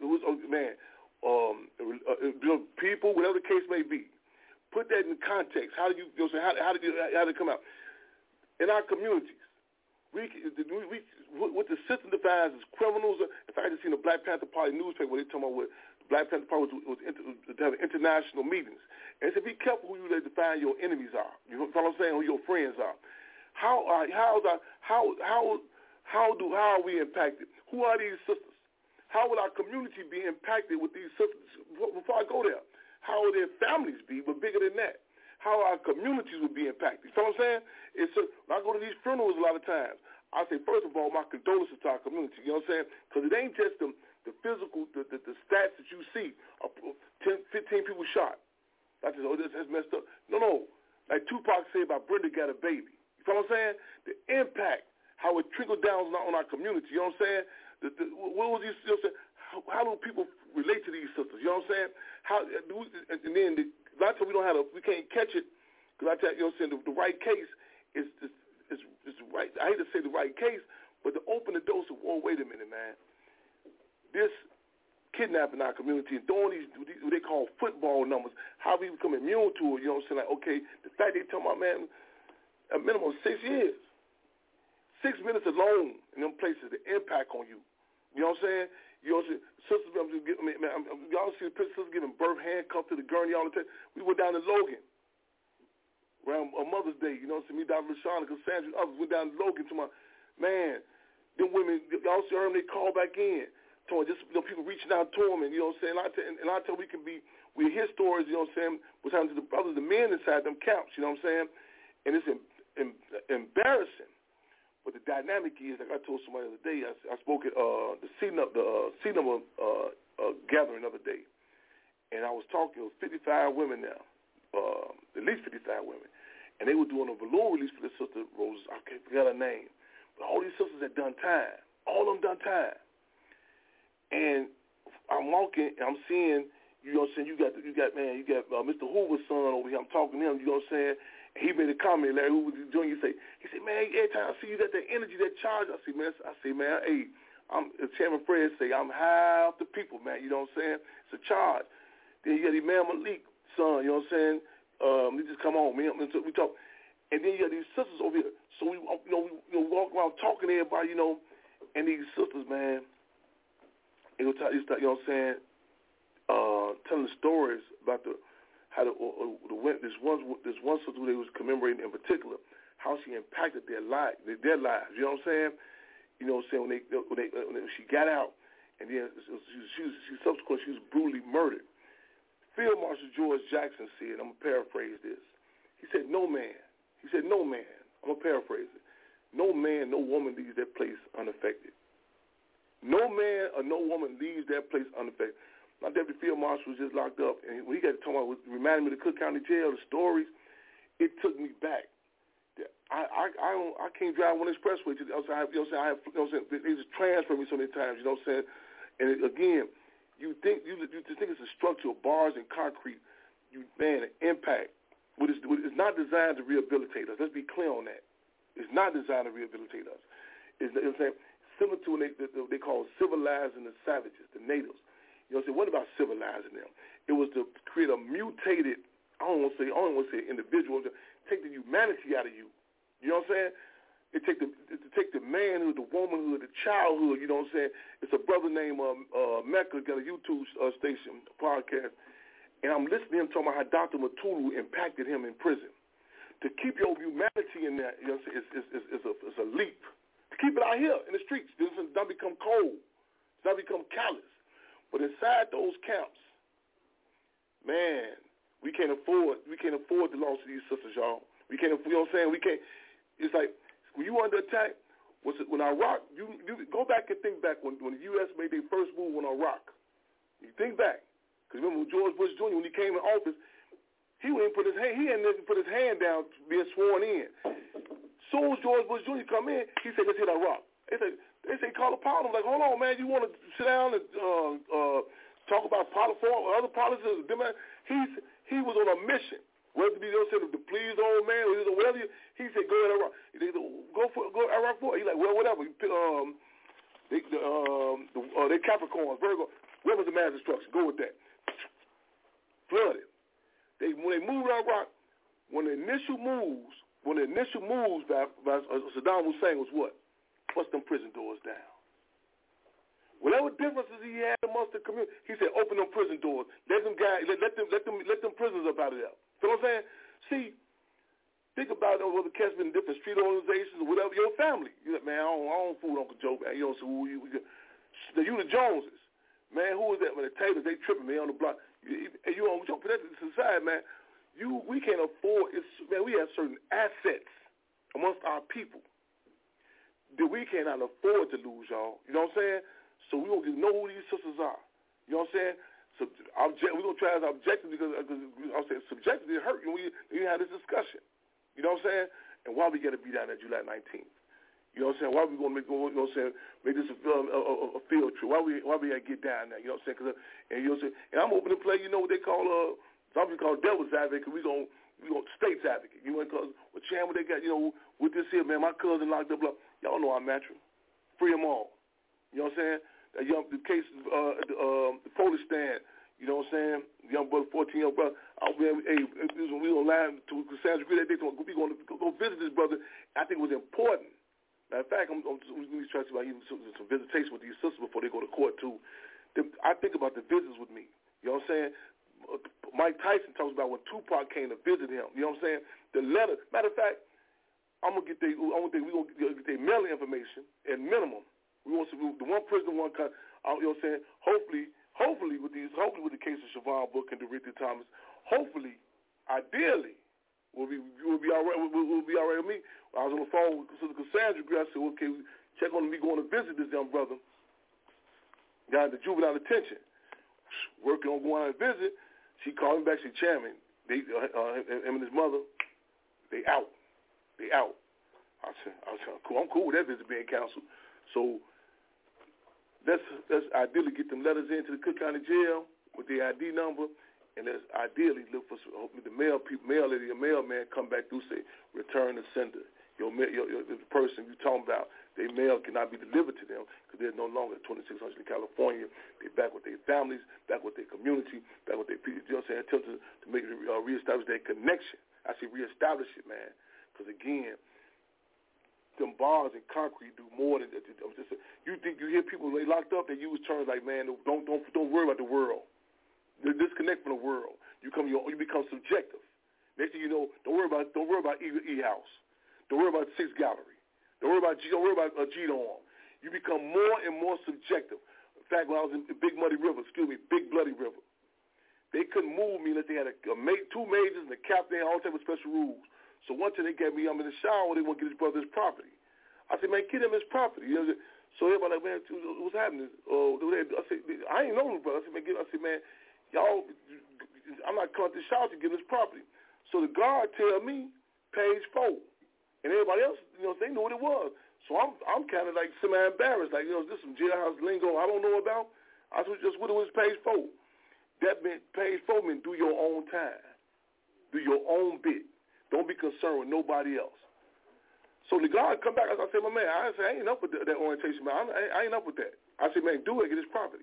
People, whatever the case may be, put that in context. How did it come out? In our communities, what the system defines as criminals. In fact, I just seen a Black Panther Party newspaper where they talking about what Black Panther Party was having international meetings. And said, be careful who you define your enemies are. You know what I'm saying? Who your friends are. How are we impacted? Who are these sisters? How will our community be impacted with these sisters? Before I go there, how will their families be? But bigger than that, how our communities will be impacted. You know what I'm saying? When I go to these funerals a lot of times, I say, first of all, my condolences to our community. You know what I'm saying? Because it ain't just the physical, the stats that you see, 10, 15 people shot. I just, that's messed up. No. Like Tupac said about Brenda got a baby. You know what I'm saying? The impact, how it trickled down on our community. You know what I'm saying? What was these? You know what I'm saying? How do people relate to these sisters? You know what I'm saying? And then a lot of times we can't catch it because I tell you, know what I'm saying? The right case is right. I hate to say the right case, but to open the door, so, oh, wait a minute, man. This kidnapping our community and throwing these what they call football numbers, how we become immune to it, you know what I'm saying? Like, okay, the fact they tell my man a minimum of 6 years. 6 minutes alone in them places, the impact on you. You know what I'm saying? You know what I'm saying? Sisters, y'all see the sisters giving birth handcuffed to the gurney all the time. We went down to Logan around Mother's Day, you know what I'm saying? Me, Dr. LaShawn, Cassandra, and others went down to Logan to my, man, them women, y'all see them, they call back in. Just people reaching out to them, and you know what I'm saying. And I tell we hear stories, you know what I'm saying, what's happening to the brothers, the men inside them camps, you know what I'm saying. And it's embarrassing, but the dynamic is, like I told somebody the other day, I spoke at the CNUM gathering the other day, and I was talking with 55 women now, at least 55 women, and they were doing a velour release for this sister Rose. I can't forget her name, but all these sisters had done time, all of them done time. And I'm walking, and I'm seeing, you know what I'm saying, you got Mr. Hoover's son over here. I'm talking to him, you know what I'm saying, And he made a comment, Larry, who was doing, he said, man, every time I see you, that energy, that charge, I say, man, hey, Chairman Fred say, I'm high off the people, man, you know what I'm saying? It's a charge. Then you got Imam Malik, son, you know what I'm saying? He just come on, man, we talk. And then you got these sisters over here. So we walk around talking to everybody, and these sisters, man, you know what I'm saying, telling the stories about how this one sister they was commemorating in particular, how she impacted their lives, you know what I'm saying? You know what I'm saying, when she got out, and then she subsequently she was brutally murdered. Field Marshal George Jackson said, I'm going to paraphrase this, he said, no man, I'm going to paraphrase it, no man, no woman leaves that place unaffected. No man or no woman leaves that place unaffected. My deputy field marshal was just locked up, and when he got to talk about, reminding me of the Cook County Jail, the stories, it took me back. I can't drive one expressway. They just transfer me so many times, you know what I'm saying? And again, you think it's a structure of bars and concrete. The impact. It's not designed to rehabilitate us. Let's be clear on that. It's not designed to rehabilitate us. It's similar to what they call civilizing the savages, the natives. You know what I'm saying? What about civilizing them? It was to create a mutated, I don't want to say individual, to take the humanity out of you. You know what I'm saying? It take the manhood, the womanhood, the childhood, you know what I'm saying? It's a brother named Mecca, got a YouTube station, a podcast, and I'm listening to him talking about how Dr. Matulu impacted him in prison. To keep your humanity in that, you know what I'm saying, it's a leap. To keep it out here in the streets, it doesn't become cold. It's not become callous. But inside those camps, man, we can't afford the loss of these sisters, y'all. We can't, you know what I'm saying? It's like, when you under attack, when Iraq, you go back and think back when the U.S. made their first move on Iraq. You think back. Because remember when George Bush Jr., when he came in office, he hadn't put his hand down being sworn in. Soon as George Bush Jr. come in, he said, let's hit Iraq. They say call upon him. Like, hold on, man, you want to sit down and talk about other policies? He was on a mission. Whether he said to please the old man or whatever, he said go to Iraq. Go to Iraq for it. He's like, well, whatever. They Capricorns, Virgo. Weapons of mass destruction. Go with that. Flooded. When they moved to Iraq, when the initial moves by Saddam Hussein was what? Bust them prison doors down. Whatever differences he had amongst the community, he said, open them prison doors. Let them prisoners up out of there. You know what I'm saying? See, think about whether cats been in different street organizations or whatever. Your family. You like, man, I don't fool Uncle Joe, man. You don't say who you. The Joneses, man. Who is that? Man, the Taylors, they tripping me on the block. You don't put that in society, man. We can't afford. Man, we have certain assets amongst our people that we cannot afford to lose, y'all. You know what I'm saying? So we gonna know who these sisters are. You know what I'm saying? So we're gonna try as objective because I'm saying subjectively it hurt you when we have this discussion. You know what I'm saying? And why we gotta be down there July 19th? You know what I'm saying? Why we gonna make this a field trip? Why we gotta get down there? You know what I'm saying? And I'm open to play. You know what they call something called devil's advocate. We gonna state's advocate. You know because what channel they got? You know with this here, man. My cousin locked up. Y'all know I'm natural. Free them all. You know what I'm saying? The case the police stand. You know what I'm saying? Young brother, 14-year-old brother. We gonna line to Cassandra Green that day. We gonna go visit this brother. I think it was important. Matter of fact, I'm going to try to about even some visitation with these sisters before they go to court too. I think about the visits with me. You know what I'm saying? Mike Tyson talks about when Tupac came to visit him. You know what I'm saying? The letter. Matter of fact, we're gonna get their mailing information at minimum. We want the one prison, one country. You know what I'm saying? Hopefully with the case of Siobhan Book and Dorothy Thomas, ideally, we'll be all right. We'll be all right with me. I was on the phone with Cassandra Green. I said, okay, check on me going to visit this young brother. Got the juvenile detention. Working on going on a visit. She called me back. She said, Chairman, him and his mother, they out. I said, cool. I'm cool with that visit being canceled. So let's ideally get them letters into the Cook County Jail with the ID number and let's ideally look for the mailman come back through, say, return the sender. The person you talking about, their mail cannot be delivered to them because they're no longer 2600 in California. They're back with their families, back with their community, back with their people. You know what I'm saying? Attempt to make it reestablish their connection. I say reestablish it, man, because again, them bars and concrete do more than just. You think you hear people they locked up, they use terms like, man, don't worry about the world. Disconnect from the world. You become subjective. Next thing you know, don't worry about E-House. Don't worry about Sixth Gallery. Don't worry about G-Dorm. You become more and more subjective. In fact, when I was in Big Bloody River, they couldn't move me unless they had two majors and a captain and all type of special rules. So one time they got me, I'm in the shower, they want to get his brother's property. I said, man, get him his property. You know, so everybody like, man, what's happening? I said, I ain't know him, brother. I said, man, y'all, I'm not coming to the shower to get his property. So the guard tell me, page 4. And everybody else, they knew what it was. So I'm kind of like semi-embarrassed, like, this some jailhouse lingo I don't know about. I said, just what it was page 4. That meant page 4 meant do your own time. Do your own bit. Don't be concerned with nobody else. So the guard come back. I said, my man, I ain't up with that orientation, man. I ain't up with that. I said, man, do it, get his property.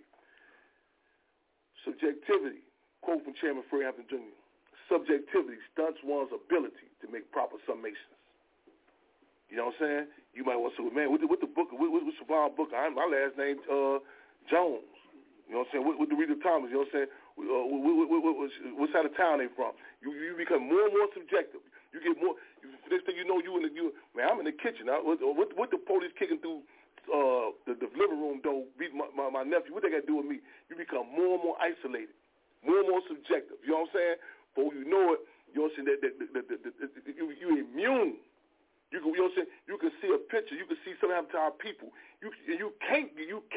Subjectivity. Quote from Chairman Freddie Hampton Jr. Subjectivity stunts one's ability to make proper summations. You know what I'm saying? You might want to say, man, with the book, with Savon Booker, my last name Jones. You know what I'm saying? With the Rita Thomas, you know what I'm saying? What side of town they from? You become more and more subjective. You get more. Next thing you know, man, I'm in the kitchen. With the police kicking through the living room door, beating my nephew. What they got to do with me? You become more and more isolated, more and more subjective. You know what I'm saying? Before you know it, you know what I'm saying? You're immune. You know what I'm saying? You can see a picture. You can see something happen to our people. You can't.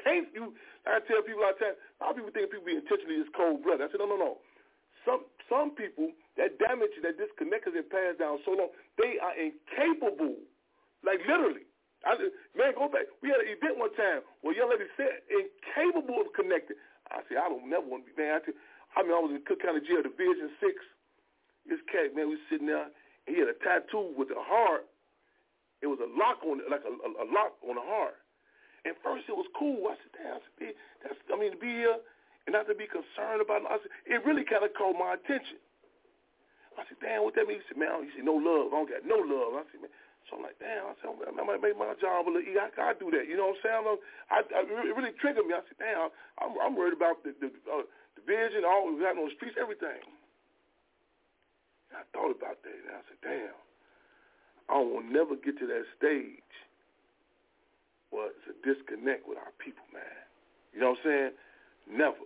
I tell people all the time, a lot of people think people be intentionally just cold-blooded. I said, no. Some people, that damage, that disconnect has been passed down so long, they are incapable. Like literally. Man, go back. We had an event one time where a young lady said, incapable of connecting. I said, I don't never want to be, man. I was in Cook County Jail, Division 6. This cat, man, we was sitting there, and he had a tattoo with a heart. It was a lock on it, like a lock on the heart. And first it was cool. I said, damn, to be here and not to be concerned about it. I said, it really kind of caught my attention. I said, damn, what that mean? He said, man, he said, no love. I don't got no love. I said, man. So I'm like, damn, I said, I might make my job a little easy. I do that. You know what I'm saying? It really triggered me. I said, damn, I'm worried about the vision, all we got on the streets, everything. And I thought about that, and I said, damn. I will never get to that stage where it's a disconnect with our people, man. You know what I'm saying? Never.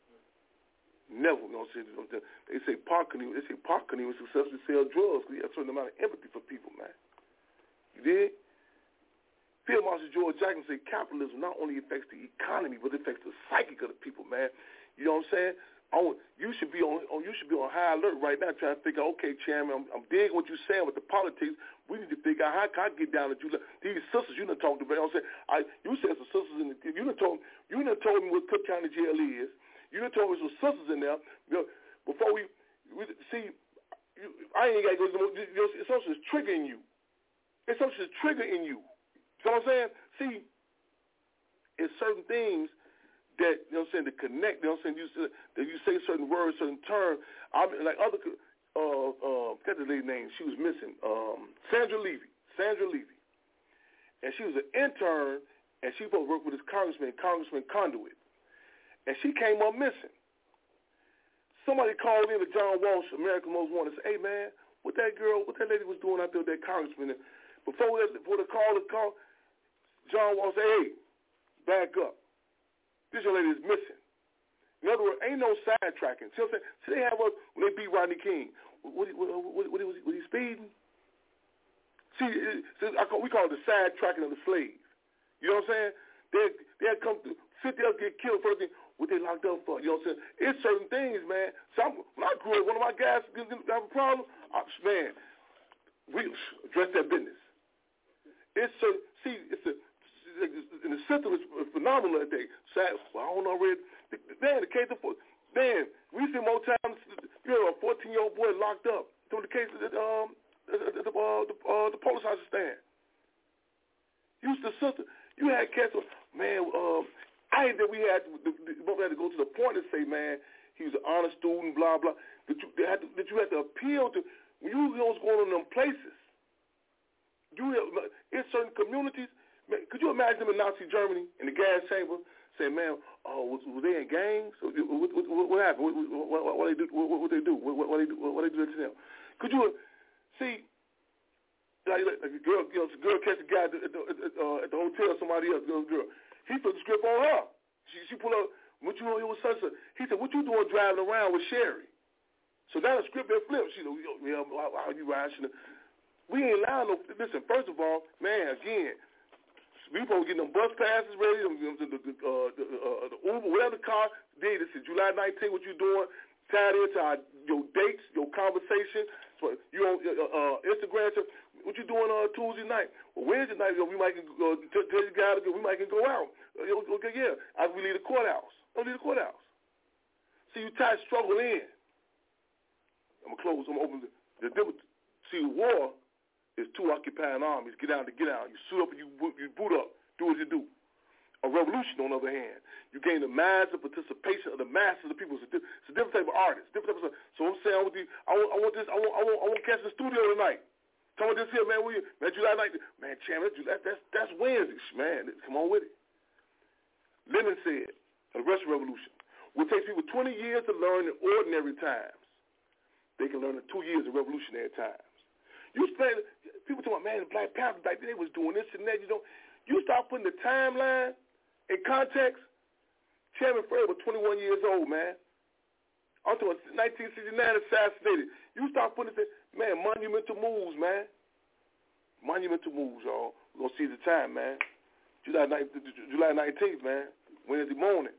Never. You know what I'm saying? They say Park couldn't even successfully sell drugs because he had a certain amount of empathy for people, man. You did? Field Marshal George Jackson said capitalism not only affects the economy, but it affects the psyche of the people, man. You know what I'm saying? You should be on high alert right now, trying to figure out, okay, Chairman, I'm digging what you're saying with the politics. We need to figure out how can I get down at you. These sisters you done talked about. You know what I'm saying? You said some sisters in the. You done told me what Cook County Jail is. You done told me some sisters in there. You know, before we see, I ain't got to go. It's something that's triggering you. It's something that's triggering you. You know what I'm saying? See, it's certain things that, you know what I'm saying, to connect, you know what I'm saying, that you say certain words, certain terms. I mean, like other, got the lady's name, she was missing, Sandra Levy. And she was an intern, and she both worked with this Congressman Conduit. And she came up missing. Somebody called in to John Walsh, America's Most Wanted, and said, hey, man, what that lady was doing out there with that congressman? And before the call, John Walsh said, hey, back up. This young lady is missing. In other words, ain't no sidetracking. See what I'm saying? See, they have us when they beat Rodney King. Was he speeding? See, we call it the sidetracking of the slave. You know what I'm saying? They had come through, 50 others get killed for everything. What they locked up for? You know what I'm saying? It's certain things, man. So when I grew up, one of my guys have a problem. Man, we address that business. It's in the system is phenomenal that day. I don't know, man, the case of Then we see more times, a 14-year-old boy locked up. Through the case of the police officer stand. You had cats, man. I hate that we had to go to the point and say, man, he was an honest student, blah blah. That you had to appeal to when you know what's going on in them places. In certain communities, man, could you imagine them in Nazi Germany in the gas chamber saying, man, was they in gangs? What happened? What they do? What they do? What they do to them? Could you see? Like a girl, girl catch a guy at the hotel. Somebody else, girl. He put the script on her. She pulled up. What you know? It was such a. He said, "What you doing driving around with Sherry?" So that a script that flips. How you riding? We ain't allowed no. Listen, first of all, man, again, we supposed to get them bus passes ready, the Uber, whatever the car did. This is July 19th. What you doing? Tied into your dates, your conversation. So you on Instagram. What you doing on Tuesday night? Well, Wednesday night, we might tell you guys we might can go out. Okay, yeah. We leave the courthouse. Don't leave the courthouse. See, you tie struggle in. I'm gonna close. I'm gonna open the difference. See, war is two occupying armies. Get out to get out. You suit up and you boot up. Do what you do. A revolution, on the other hand, you gain the minds and participation of the masses of people. It's a different type of artist. Different type of. So I'm saying, I want this. I want to catch the studio tonight. Come on, this here, man. Man, July 19th. Man, Chairman, that's Wednesday, man. Come on with it. Lenin said, the Russian Revolution will take people 20 years to learn in ordinary times. They can learn in 2 years in revolutionary times. People talking about, man, the Black Panthers back then, they was doing this and that. You start putting the timeline in context. Chairman Fred was 21 years old, man. I'm talking 1969 assassinated. You start putting it, man, monumental moves, man. Monumental moves, y'all. We're going to see the time, man. July 19th, man. Wednesday morning.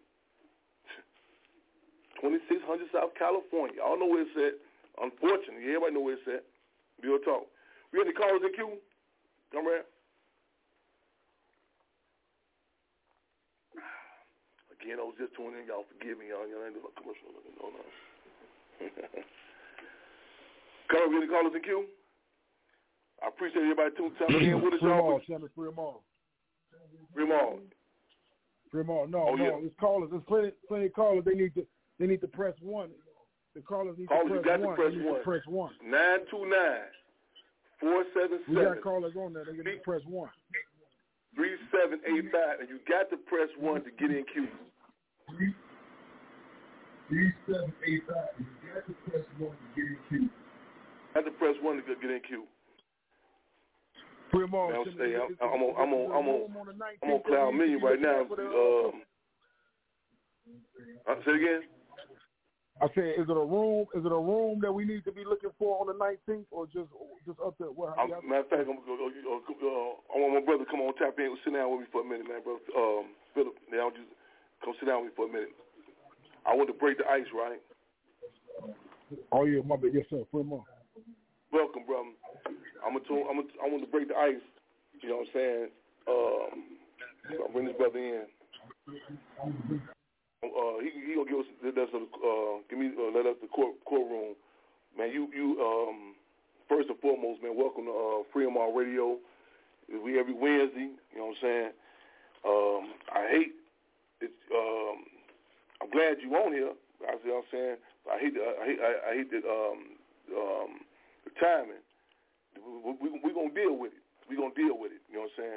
2600 South California. Y'all know where it's at. Unfortunately, everybody know where it's at. Real talk. We got any callers in queue? Come around. Again, I was just tuning in. Y'all forgive me, y'all. Y'all ain't doing no commercial. No. Come on, we got any callers in queue? I appreciate everybody tuning in with us, y'all. Free them all. No, it's callers. There's plenty of callers. They need to press 1. The callers need to press 1. 929-477. We got callers on there. They need to press 1. 3785, and you got to press 1 to get in queue. 3785. You got to press 1 to get in queue. Got to press 1 to get in queue. I'm on Cloud Million right now. Say it again. I said, is it a room that we need to be looking for on the 19th, or just up there? Matter of fact, I want my brother to come on tap in and sit down with me for a minute, man, brother. Philip, now just come sit down with me for a minute. I want to break the ice, right? Oh yeah, my bad. Yes, sir. Put him on. Welcome, brother. I want to break the ice. You know what I'm saying? So I'll bring this brother in. He gonna give us let us the courtroom, man. You first and foremost, man. Welcome to Freedom All Radio. We every Wednesday. You know what I'm saying? I hate it. I'm glad you on here. I see what I'm saying. I hate the timing. We gonna deal with it. We gonna deal with it. You know what I'm saying?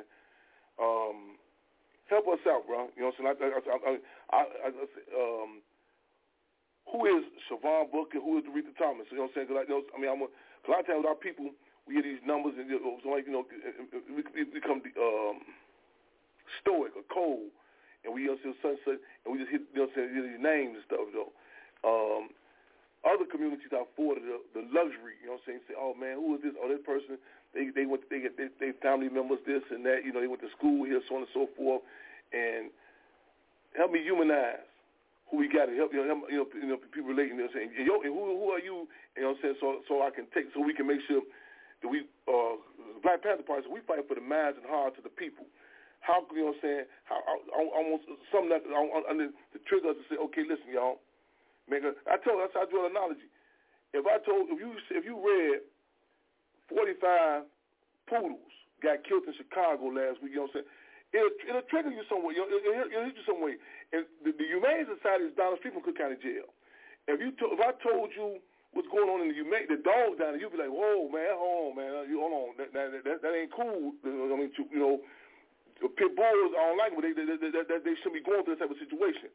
Help us out, bro. You know what I'm saying? Who is Siobhan Booker? Who is Aretha Thomas? You know what I'm saying? Cause a lot of times with our people, we get these numbers and we become stoic or cold, and we and we just hit these names and stuff though. Other communities are afforded the luxury. You know what I'm saying? Say, oh man, who is this? Oh, this person. They family members this and that. You know, they went to school here, so on and so forth. And help me humanize who we got to help. People relating. You know what I'm saying? And who are you? You know what I'm saying? So I can take, so we can make sure that we the Black Panther Party. So we fight for the minds and hearts of the people. How, you know what I'm saying? How I want something that to trigger us to say, okay, listen, y'all. Man, I drew an analogy. If you read 45 poodles got killed in Chicago last week, you know what I'm saying? It'll trigger you some way. It'll hit you some way. And the Humane Society is down the street from Cook County Jail. If I told you what's going on in the dog down there, you'd be like, whoa, man, hold on, man. Hold on. That ain't cool. I mean, pit bulls, I don't like them, but they shouldn't be going through that type of situation.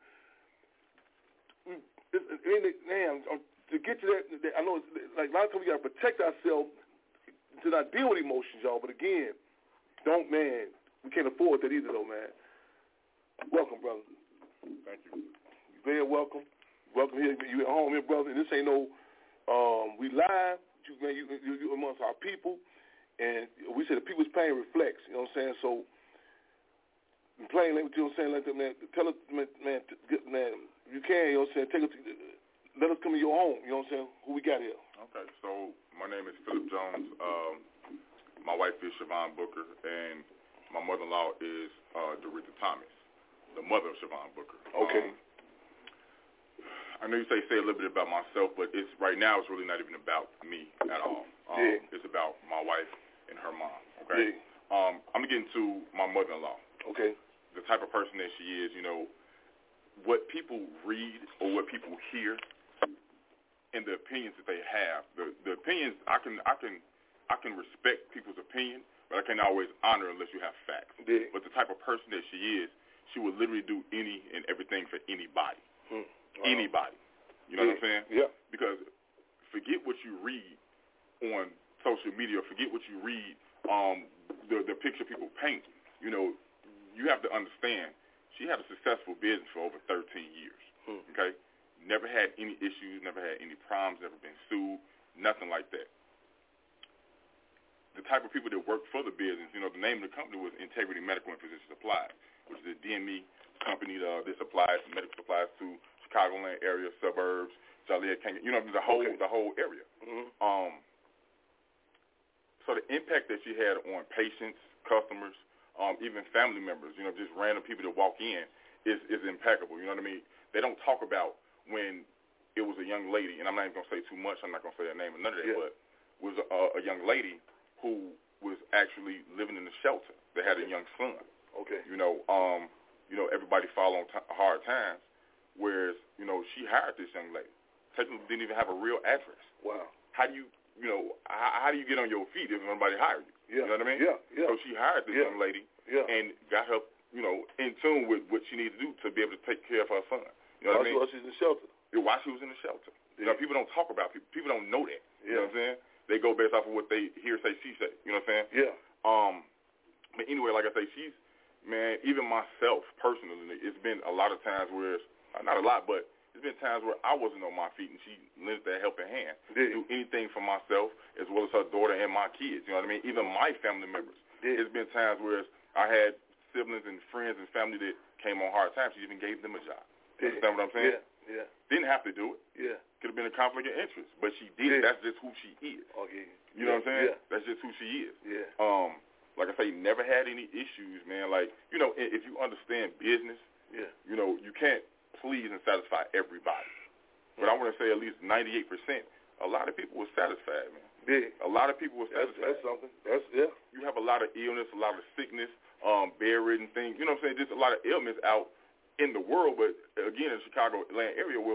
To get to that, I know it's, like a lot of times we got to protect ourselves to not deal with emotions, y'all. But again, we can't afford that either, though, man. Welcome, brother. Thank you. You're very welcome. Welcome here. You at home here, brother. And this ain't no, we live. You amongst our people. And we say the people's pain reflects, you know what I'm saying? So, in plain language, you know what I'm saying? Like that, man, tell us, man, you can, you know what I'm saying? Let us come to your home, you know what I'm saying? Who we got here? Okay, so my name is Philip Jones. My wife is Siobhan Booker, and my mother-in-law is Dorita Thomas, the mother of Siobhan Booker. Okay. I know you say a little bit about myself, but right now it's really not even about me at all. It's about my wife and her mom, okay? I'm going to get into my mother-in-law. Okay. The type of person that she is, what people read or what people hear and the opinions that they have. The opinions, I can respect people's opinion, but I can't always honor unless you have facts. Yeah. But the type of person that she is, she would literally do any and everything for anybody. Wow. Anybody. You know what I'm saying? Yeah. Because forget what you read on social media, forget what you read, the picture people paint. You have to understand, she had a successful business for over 13 years, okay? Never had any issues, never had any problems, never been sued, nothing like that. The type of people that work for the business, the name of the company was Integrity Medical and Physician Supplies, which is a DME company that supplies medical supplies to Chicagoland area, suburbs, Joliet, Canyon, the whole area. Mm-hmm. So the impact that she had on patients, customers, even family members, just random people that walk in is impeccable. You know what I mean? They don't talk about when it was a young lady, and I'm not even going to say too much. I'm not going to say her name or none of that, but was a young lady who was actually living in the shelter. They had a young son. Okay. Everybody fall on hard times, whereas, she hired this young lady. Technically didn't even have a real address. Wow. How do you get on your feet if nobody hired you? Yeah. You know what I mean? Yeah. So she hired this young lady and got her, in tune with what she needed to do to be able to take care of her son. You know what I mean? While she was in the shelter. While she was in the shelter. Yeah. People don't talk about people. People don't know that. Yeah. You know what I'm saying? They go based off of what they hear, say, she say. You know what I'm saying? Yeah. But anyway, like I say, even myself personally, it's been a lot of times where, not a lot, but there's been times where I wasn't on my feet and she lent that helping hand to do anything for myself as well as her daughter and my kids. You know what I mean? Even my family members. There's been times where I had siblings and friends and family that came on hard times. She even gave them a job. You understand what I'm saying? Yeah. Didn't have to do it. Yeah. Could have been a conflict of interest, but she did. That's just who she is. Okay. You know what I'm saying? Yeah. That's just who she is. Yeah. Like I say, never had any issues, man. Like, if you understand business, you can't please and satisfy everybody. But I want to say at least 98%, a lot of people were satisfied, man. Yeah. A lot of people were satisfied. That's something. You have a lot of illness, a lot of sickness, bedridden things. You know what I'm saying? Just a lot of ailments out in the world, but again, in the Chicagoland area where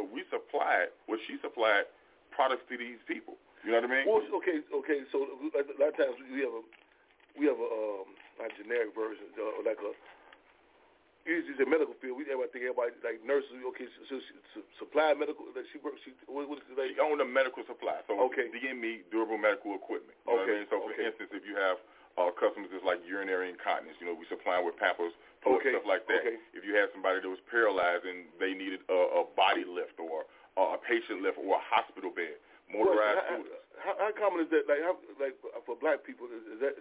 she supplied products to these people. You know what I mean? Well, okay. So a lot of times we have a not generic version, like a usually the medical field. I think everybody like nurses. Okay, so she supply medical. Like she works. She owned a medical supply. So DME, durable medical equipment. You know what I mean? So for instance, if you have customers that's like urinary incontinence, we supply with Pampers, stuff like that. Okay. If you had somebody that was paralyzed and they needed a body lift or a patient lift or a hospial bed, motorized scooters. How common is that? Like for black people, is that?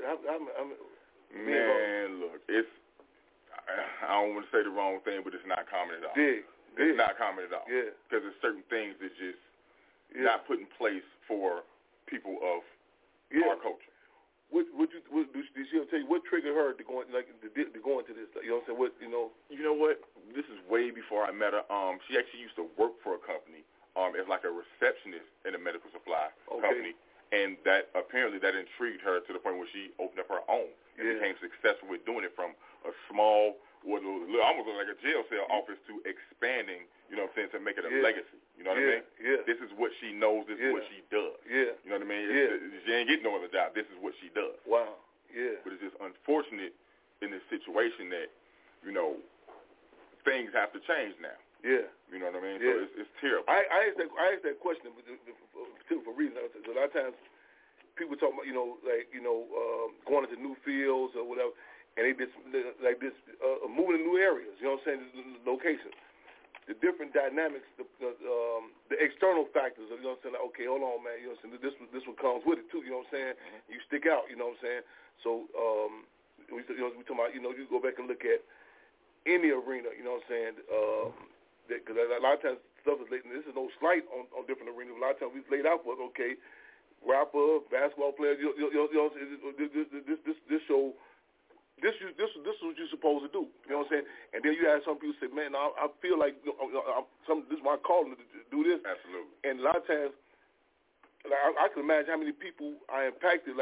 Man, look, it's. I don't want to say the wrong thing, but it's not common at all. It's not common at all. Yeah. Because there's certain things that's just not put in place for people of our culture. Did she ever tell you what triggered her to go into this? You know what I'm saying? You know what? This is way before I met her. She actually used to work for a company as like a receptionist in a medical supply company, and that apparently that intrigued her to the point where she opened up her own and became successful with doing it from a small, almost like a jail cell office to expanding, you know what I'm saying, to make it a legacy. You know what I mean? Yeah. This is what she knows. This is what she does. Yeah. You know what I mean? She ain't getting no other job. This is what she does. Wow. Yeah. But it's just unfortunate in this situation that, you know, things have to change now. Yeah. You know what I mean? Yeah. So it's terrible. I asked that question for a reason. A lot of times people talk about, going into new fields or whatever, and they just moving to new areas, you know what I'm saying, locations. The different dynamics, the external factors of, you know what I'm saying, like, okay, hold on, man, you know what I'm saying, this one comes with it too, you know what I'm saying, you stick out, you know what I'm saying. So we talking about, you go back and look at any arena, you know what I'm saying, because a lot of times stuff is laid, and this is no slight on different arenas. A lot of times we've laid out for, okay, rapper, basketball player, this show, this is what you're supposed to do. You know what I'm saying? And then you have some people say, man, I feel like this is my calling to do this. Absolutely. And a lot of times, I can imagine how many people are impacted,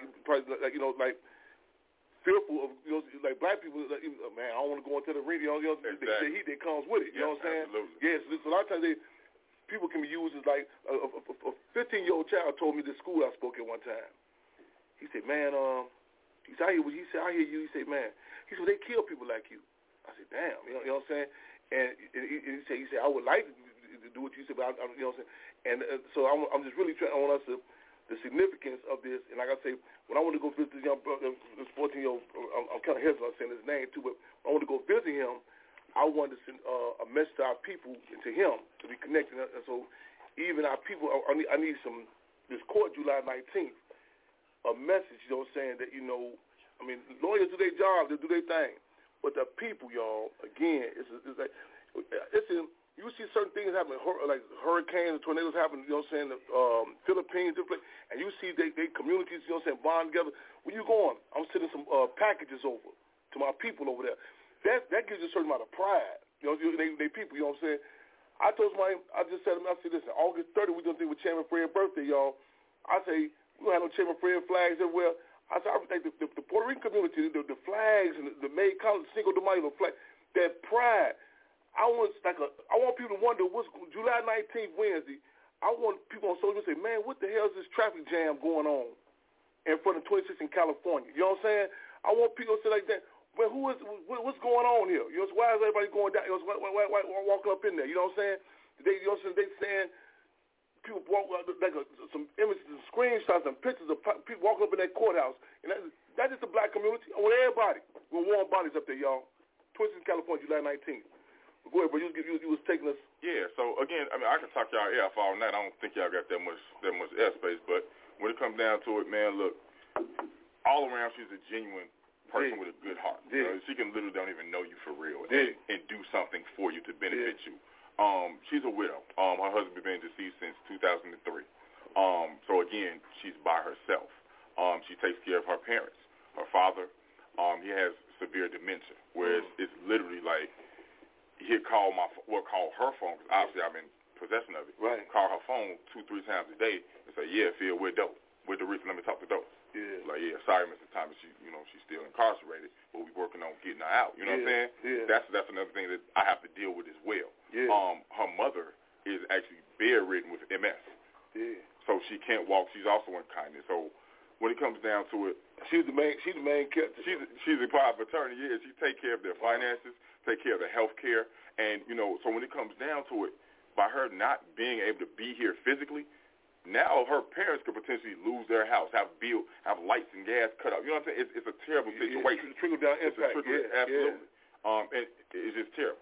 fearful of, like black people, like, man, I don't want to go into the arena, exactly. The heat that comes with it, you know what I'm saying? Absolutely. Yes, so a lot of times people can be used as like, a 15-year-old child told me at the school I spoke at one time. He said, man, he said, I hear you. He said, man, they kill people like you. I said, damn, you know what I'm saying? And he said, I would like to do what you said, but you know what I'm saying? And so I'm just really trying, I want us to, the significance of this, and like I say, when I want to go visit this young brother, this 14-year-old, I'm kind of hesitant on saying his name too, but when I want to go visit him, I wanted to send a message to our people and to him to be connected. And so even our people, I need this court July 19th, a message, you know what I'm saying, that, lawyers do their job, they do their thing, but the people, y'all, again, you see certain things happen, like hurricanes and tornadoes happen, you know what I'm saying, Philippines, and you see they communities, you know what I'm saying, bond together. When you going, I'm sending some packages over to my people over there. That gives you a certain amount of pride. You know, they people, you know what I'm saying. I just said to them, listen, August 30th, we're going to do with Chairman Fred's birthday, y'all. I say, we're going to have no Chairman Fred flags everywhere. I said, I think the Puerto Rican community, the flags and the May College, Cinco de Mayo flag, that pride. I want people to wonder what's July 19th, Wednesday. I want people on social media to say, man, what the hell is this traffic jam going on in front of 26 in California? You know what I'm saying? I want people to say like that. Well, what's going on here? You know, why is everybody going down? You know, why walking up in there? You know what I'm saying? They saying people walk like some images, and screenshots, and pictures of people walking up in that courthouse, and that's just the black community. I want everybody with warm bodies up there, y'all. 26 in California, July 19th. Go ahead, bro. You was taking us. Yeah. So again, I can talk y'all ear off all night. I don't think y'all got that much airspace. But when it comes down to it, man, look, all around she's a genuine person with a good heart. You know, she can literally don't even know you for real and do something for you to benefit you. She's a widow. Her husband been deceased since 2003. So again, she's by herself. She takes care of her parents. Her father, he has severe dementia, where it's literally like. He'll call her phone, because obviously I'm in possession of it. Right. Call her phone 2-3 times a day and say, yeah, Phil, we're dope. We're the reason, let me talk to dope. Yeah. Like, yeah, sorry, Mr. Thomas, she's still incarcerated, but we're working on getting her out. You know what I'm saying? Yeah. That's another thing that I have to deal with as well. Yeah. Her mother is actually bedridden with MS. Yeah. So she can't walk. She's also incontinent. So when it comes down to it, she's the main character. She's a power of attorney. Yeah, she take care of their finances, take care of the health care, and so when it comes down to it, by her not being able to be here physically, now her parents could potentially lose their house, have lights and gas cut off. You know what I'm saying? It's a terrible situation. It's a trickle down impact. Absolutely. And it's just terrible.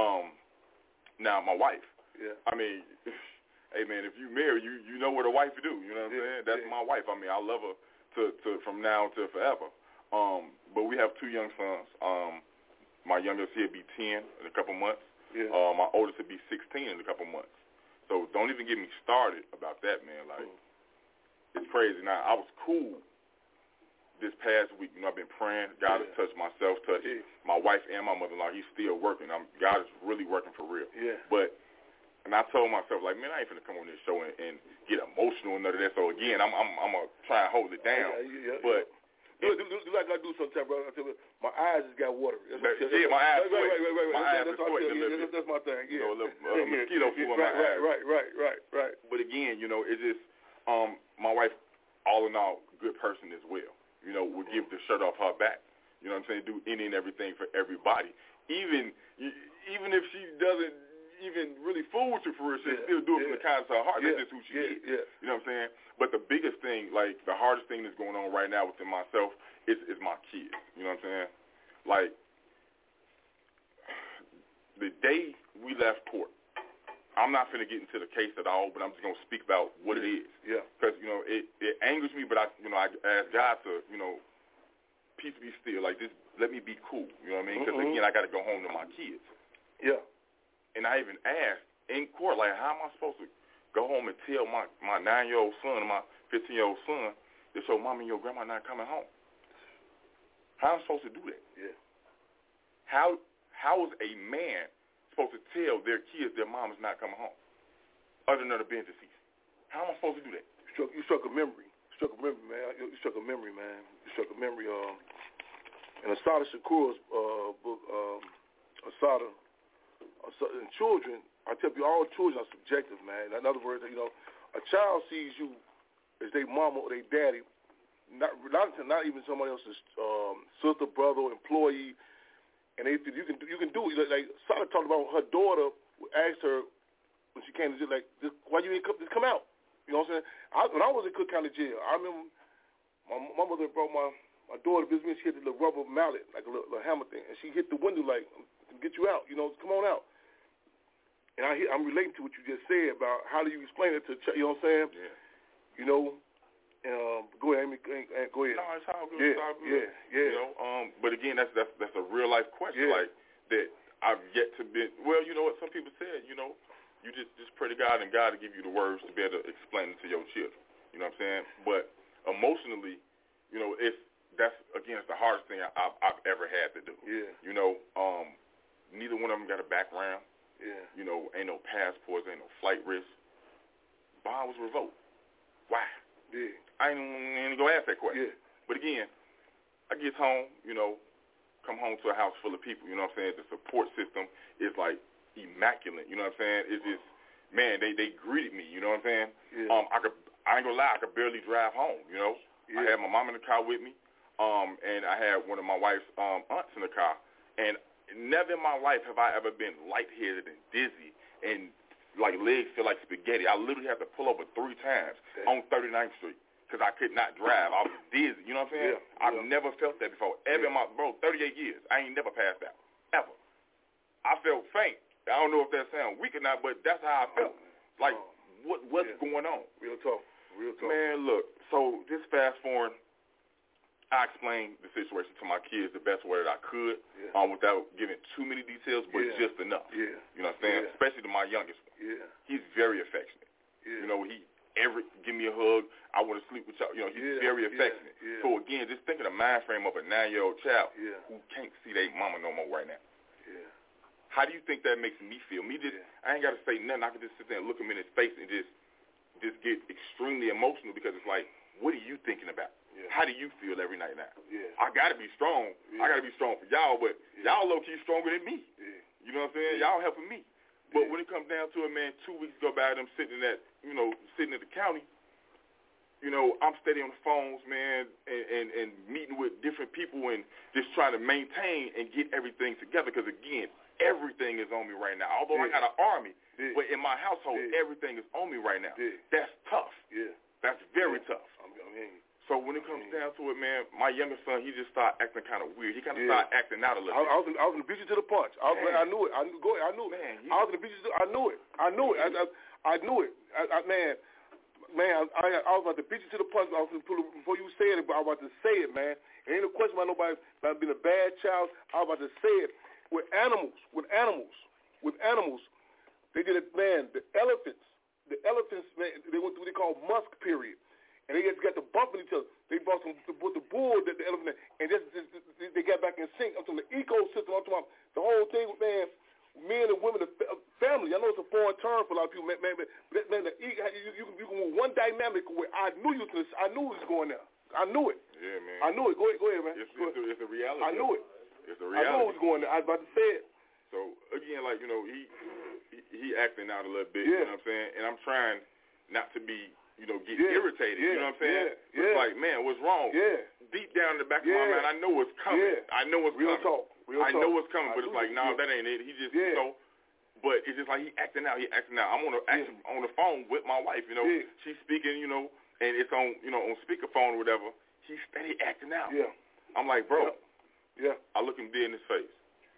Now my wife. Yeah. I mean, hey man, if you marry, you know what a wife do. You know what I'm saying? That's my wife. I mean, I love her to from now to forever. But we have 2 young sons. My youngest, he'll be 10 in a couple months. Yeah. My oldest will be 16 in a couple months. So don't even get me started about that, man. Like, it's crazy. Now, I was cool this past week. I've been praying. God has touched myself, touched my wife and my mother-in-law. He's still working. God is really working for real. Yeah. But, And I told myself, like, man, I ain't finna come on this show and get emotional and none of that. So again, I'm gonna try and hold it down. But do like I do sometimes, bro. I tell you, my eyes just got water. My eyes sweat. My eyes are sweating a little bit. That's my thing. Yeah. You know, a little mosquito flew in my eyes. Right. But again, you know, it's just my wife, all in all, good person as well. You know, would give the shirt off her back. You know what I'm saying? Do any and everything for everybody. Even if she doesn't even really fool with you for real, she'll still do it from the kindness of her heart. That's just who she is. You know what I'm saying? But the biggest thing, like the hardest thing that's going on right now within myself is my kids. You know what I'm saying? Like the day we left court, I'm not finna get into the case at all, but I'm just gonna speak about what it is. Yeah. Because you know it angers me, but I ask God to peace be still. Like just let me be cool. You know what I mean? Because again, I got to go home to my kids. Yeah. And I even asked in court, like, how am I supposed to go home and tell my 9-year-old son and my 15-year-old son that your mom and your grandma not coming home? How am I supposed to do that? Yeah. How is a man supposed to tell their kids their mom is not coming home, other than her being deceased? How am I supposed to do that? You struck a memory. Man. You struck a memory, man. You struck a memory. In Assata Shakur's book, Assata. And children, I tell you, all children are subjective, man. In other words, a child sees you as their mama or their daddy, not even somebody else's sister, brother, or employee, and you can do it. Like Sada talked about her daughter asked her when she came to jail, like, why you ain't come out? You know what I'm saying? When I was in Cook County Jail, I remember my mother brought my daughter to visit me. She had the little rubber mallet, like a little hammer thing, and she hit the window like, get you out, come on out. And I'm relating to what you just said about how do you explain it to, you know what I'm saying? Yeah. Go ahead, Amy. Go ahead. No, it's all good. Yeah. But again, that's a real life question, like that I've yet to be. Well, you know what? Some people said, you just pray to God and God to give you the words to be able to explain it to your children. You know what I'm saying? But emotionally, that's the hardest thing I've ever had to do. Yeah. Neither one of them got a background. Yeah. Ain't no passports, ain't no flight risk. Bond was revoked. Why? Yeah. I ain't gonna ask that question. Yeah. But again, I get home, come home to a house full of people, you know what I'm saying? The support system is like immaculate, you know what I'm saying? It's just, man, they greeted me, you know what I'm saying? Yeah. I ain't gonna lie, I could barely drive home, Yeah. I had my mom in the car with me, and I had one of my wife's aunts in the car, and never in my life have I ever been lightheaded and dizzy and like legs feel like spaghetti. I literally had to pull over 3 times on 39th Street because I could not drive. I was dizzy. You know what I'm saying? Yeah. I've never felt that before. Ever in my 38 years, I ain't never passed out. Ever. I felt faint. I don't know if that sounds weak or not, but that's how I felt. Like, what's going on? Real talk. Man, look, so just fast forward. I explained the situation to my kids the best way that I could, without giving too many details, but just enough. Yeah. You know what I'm saying? Yeah. Especially to my youngest one. Yeah. He's very affectionate. Yeah. He give me a hug. I want to sleep with y'all. He's very affectionate. Yeah. So again, just thinking the mind frame of a 9-year-old child who can't see their mama no more right now. Yeah. How do you think that makes me feel? I ain't got to say nothing. I can just sit there and look him in his face and just get extremely emotional because it's like, what are you thinking about? Yeah. How do you feel every night now? Yeah. I got to be strong. Yeah. I got to be strong for y'all, but y'all low-key stronger than me. Yeah. You know what I'm saying? Yeah. Y'all helping me. But when it comes down to it, man, 2 weeks go by them sitting at the county, I'm steady on the phones, man, and meeting with different people and just trying to maintain and get everything together because, again, everything is on me right now. Although I got an army, but in my household, everything is on me right now. That's tough. Yeah. That's very tough. I'm hearing you. So when it comes down to it, man, my youngest son, he just started acting kind of weird. He kind of started acting out a little bit. I was going to beat you to the punch. I knew it. I knew it. Man, I was going to beat you. I knew it. I knew it. I knew it. I was about to beat you to the punch. I was going to pull it before you said it, but I was about to say it, man. It ain't a question about nobody about being a bad child. I was about to say it. With animals, they did it, man. The elephants, man, they went through what they call musk period. And they just got to bumping each other. They brought with the bull, the elephant, and they got back in sync. I'm talking the ecosystem. I'm talking about the whole thing, man. men and women, family. I know it's a foreign term for a lot of people, man. You can move one dynamic where I knew you was going there. I knew it. Yeah, man. I knew it. Go ahead, man. It's a reality. I knew it. It's a reality. I knew it was going there. I was about to say it. So again, like, you know, he acting out a little bit. Yeah. You know what I'm saying? And I'm trying not to be, you know, get irritated. Yeah. You know what I'm saying? Yeah. It's like, man, what's wrong? Yeah. Deep down in the back of my mind, I know it's coming. Yeah. I know it's Real coming. Talk. Real I talk. know it's coming, but it's like, no, that ain't it. He just, you know, but it's just like he acting out. I'm on the phone with my wife, you know. Yeah. She's speaking, you know, and it's on, you know, on speakerphone or whatever. He's steady acting out. Yeah. I'm like, bro. Yeah. I look him dead in his face.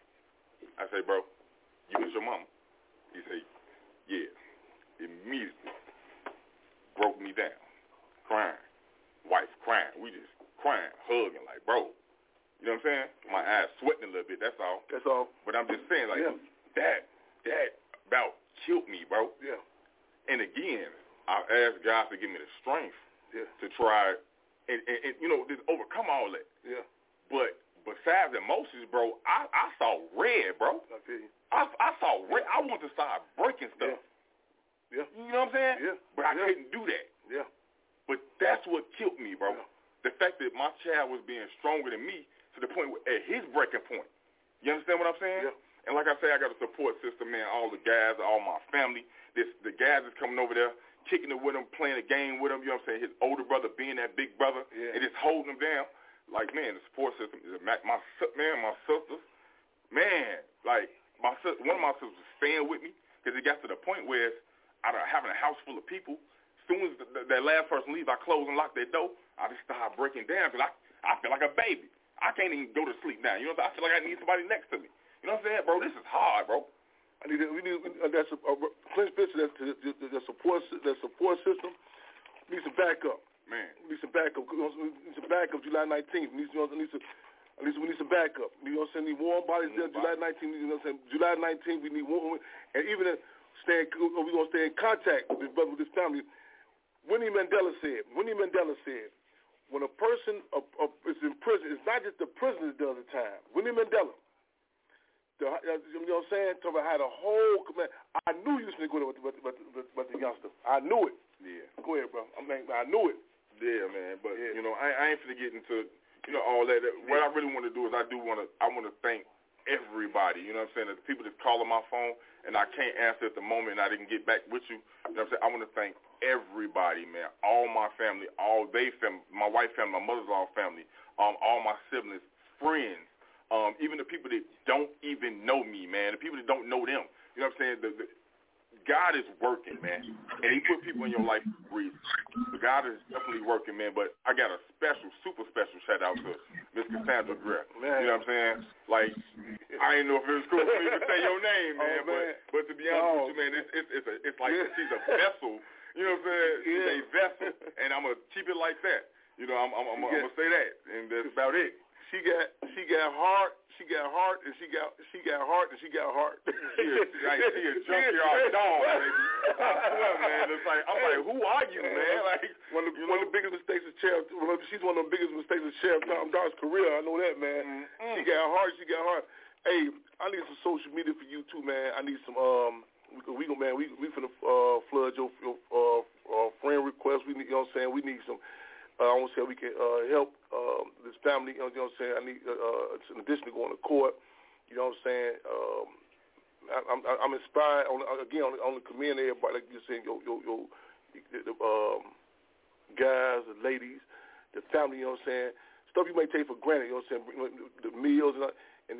I say, bro, you miss your mama? He say, yeah. Immediately broke me down, crying. Wife crying. We just crying, hugging, like, bro. You know what I'm saying? My eyes sweating a little bit, that's all. That's all. But I'm just saying, like, that about killed me, bro. Yeah. And again, I asked God to give me the strength to try and you know, just overcome all that. Yeah. But besides emotions, bro, I saw red, bro. I feel you. I saw red. I wanted to start breaking stuff. Yeah. You know what I'm saying? Yeah. But I couldn't do that. Yeah. But that's what killed me, bro. Yeah. The fact that my child was being stronger than me to the point where at his breaking point. You understand what I'm saying? Yeah. And like I say, I got a support system, man. All the guys, all my family. The guys is coming over there, kicking it with him, playing a game with him. You know what I'm saying? His older brother being that big brother and just holding him down. Like, man, the support system is my sisters, man, like one of my sisters was staying with me because it got to the point where out of having a house full of people, as soon as that last person leaves, I close and lock their door. I just start breaking down because I feel like a baby. I can't even go to sleep now. You know what I'm saying? I feel like I need somebody next to me. You know what I'm saying, bro? This is hard, bro. We need that's Clint Fisher. That's the support system. We need some backup. Man, we need some backup. We need some backup. July 19th. We need some backup. You know what I'm saying? We need warm bodies there. July 19th. You know what I'm saying? July 19th. We need warm. And even if we're gonna stay in contact with this brother, with this family. Winnie Mandela said, when a person is in prison, it's not just the prisoner that does the time. Winnie Mandela. You know what I'm saying? Talking about how the whole command. I knew you was going to go with the youngster. I knew it. Yeah. Go ahead, bro. I knew it. Yeah, man. But you know, I ain't finna get into all that. What I really want to do is I want to thank everybody. You know what I'm saying? The people that call on my phone and I can't answer at the moment and I didn't get back with you. You know what I'm saying? I want to thank everybody, man. All my family, all they family, my wife family, my mother's-in-law family, all my siblings, friends. Even the people that don't even know me, man, the people that don't know them. You know what I'm saying? God is working, man, and he put people in your life for a reason. God is definitely working, man, but I got a super special shout-out to Miss Cassandra Greer. You know what I'm saying? Like, I didn't know if it was cool for me to say your name, man, but to be honest with you, man, it's like she's a vessel. You know what I'm saying? She's a vessel, and I'm going to keep it like that. You know, I'm going to say that, and that's about it. She got heart, and she got heart, and she got heart. She a junkyard dog, baby. I swear, man. It's like, I'm like, who are you, man? Like, one of the biggest mistakes of Sheriff. She's one of the biggest mistakes of Sheriff Tom Dodge's career. I know that, man. She got heart. Hey, I need some social media for you too, man. I need some. We finna flood your friend requests. We need, you know what I'm saying? We need some. I want to say we can help this family. You know what I'm saying? I need, in addition to going to court, you know what I'm saying? I'm inspired. I want to commend everybody, like you're saying, the guys, the ladies, the family. You know what I'm saying? Stuff you may take for granted. You know what I'm saying? The meals and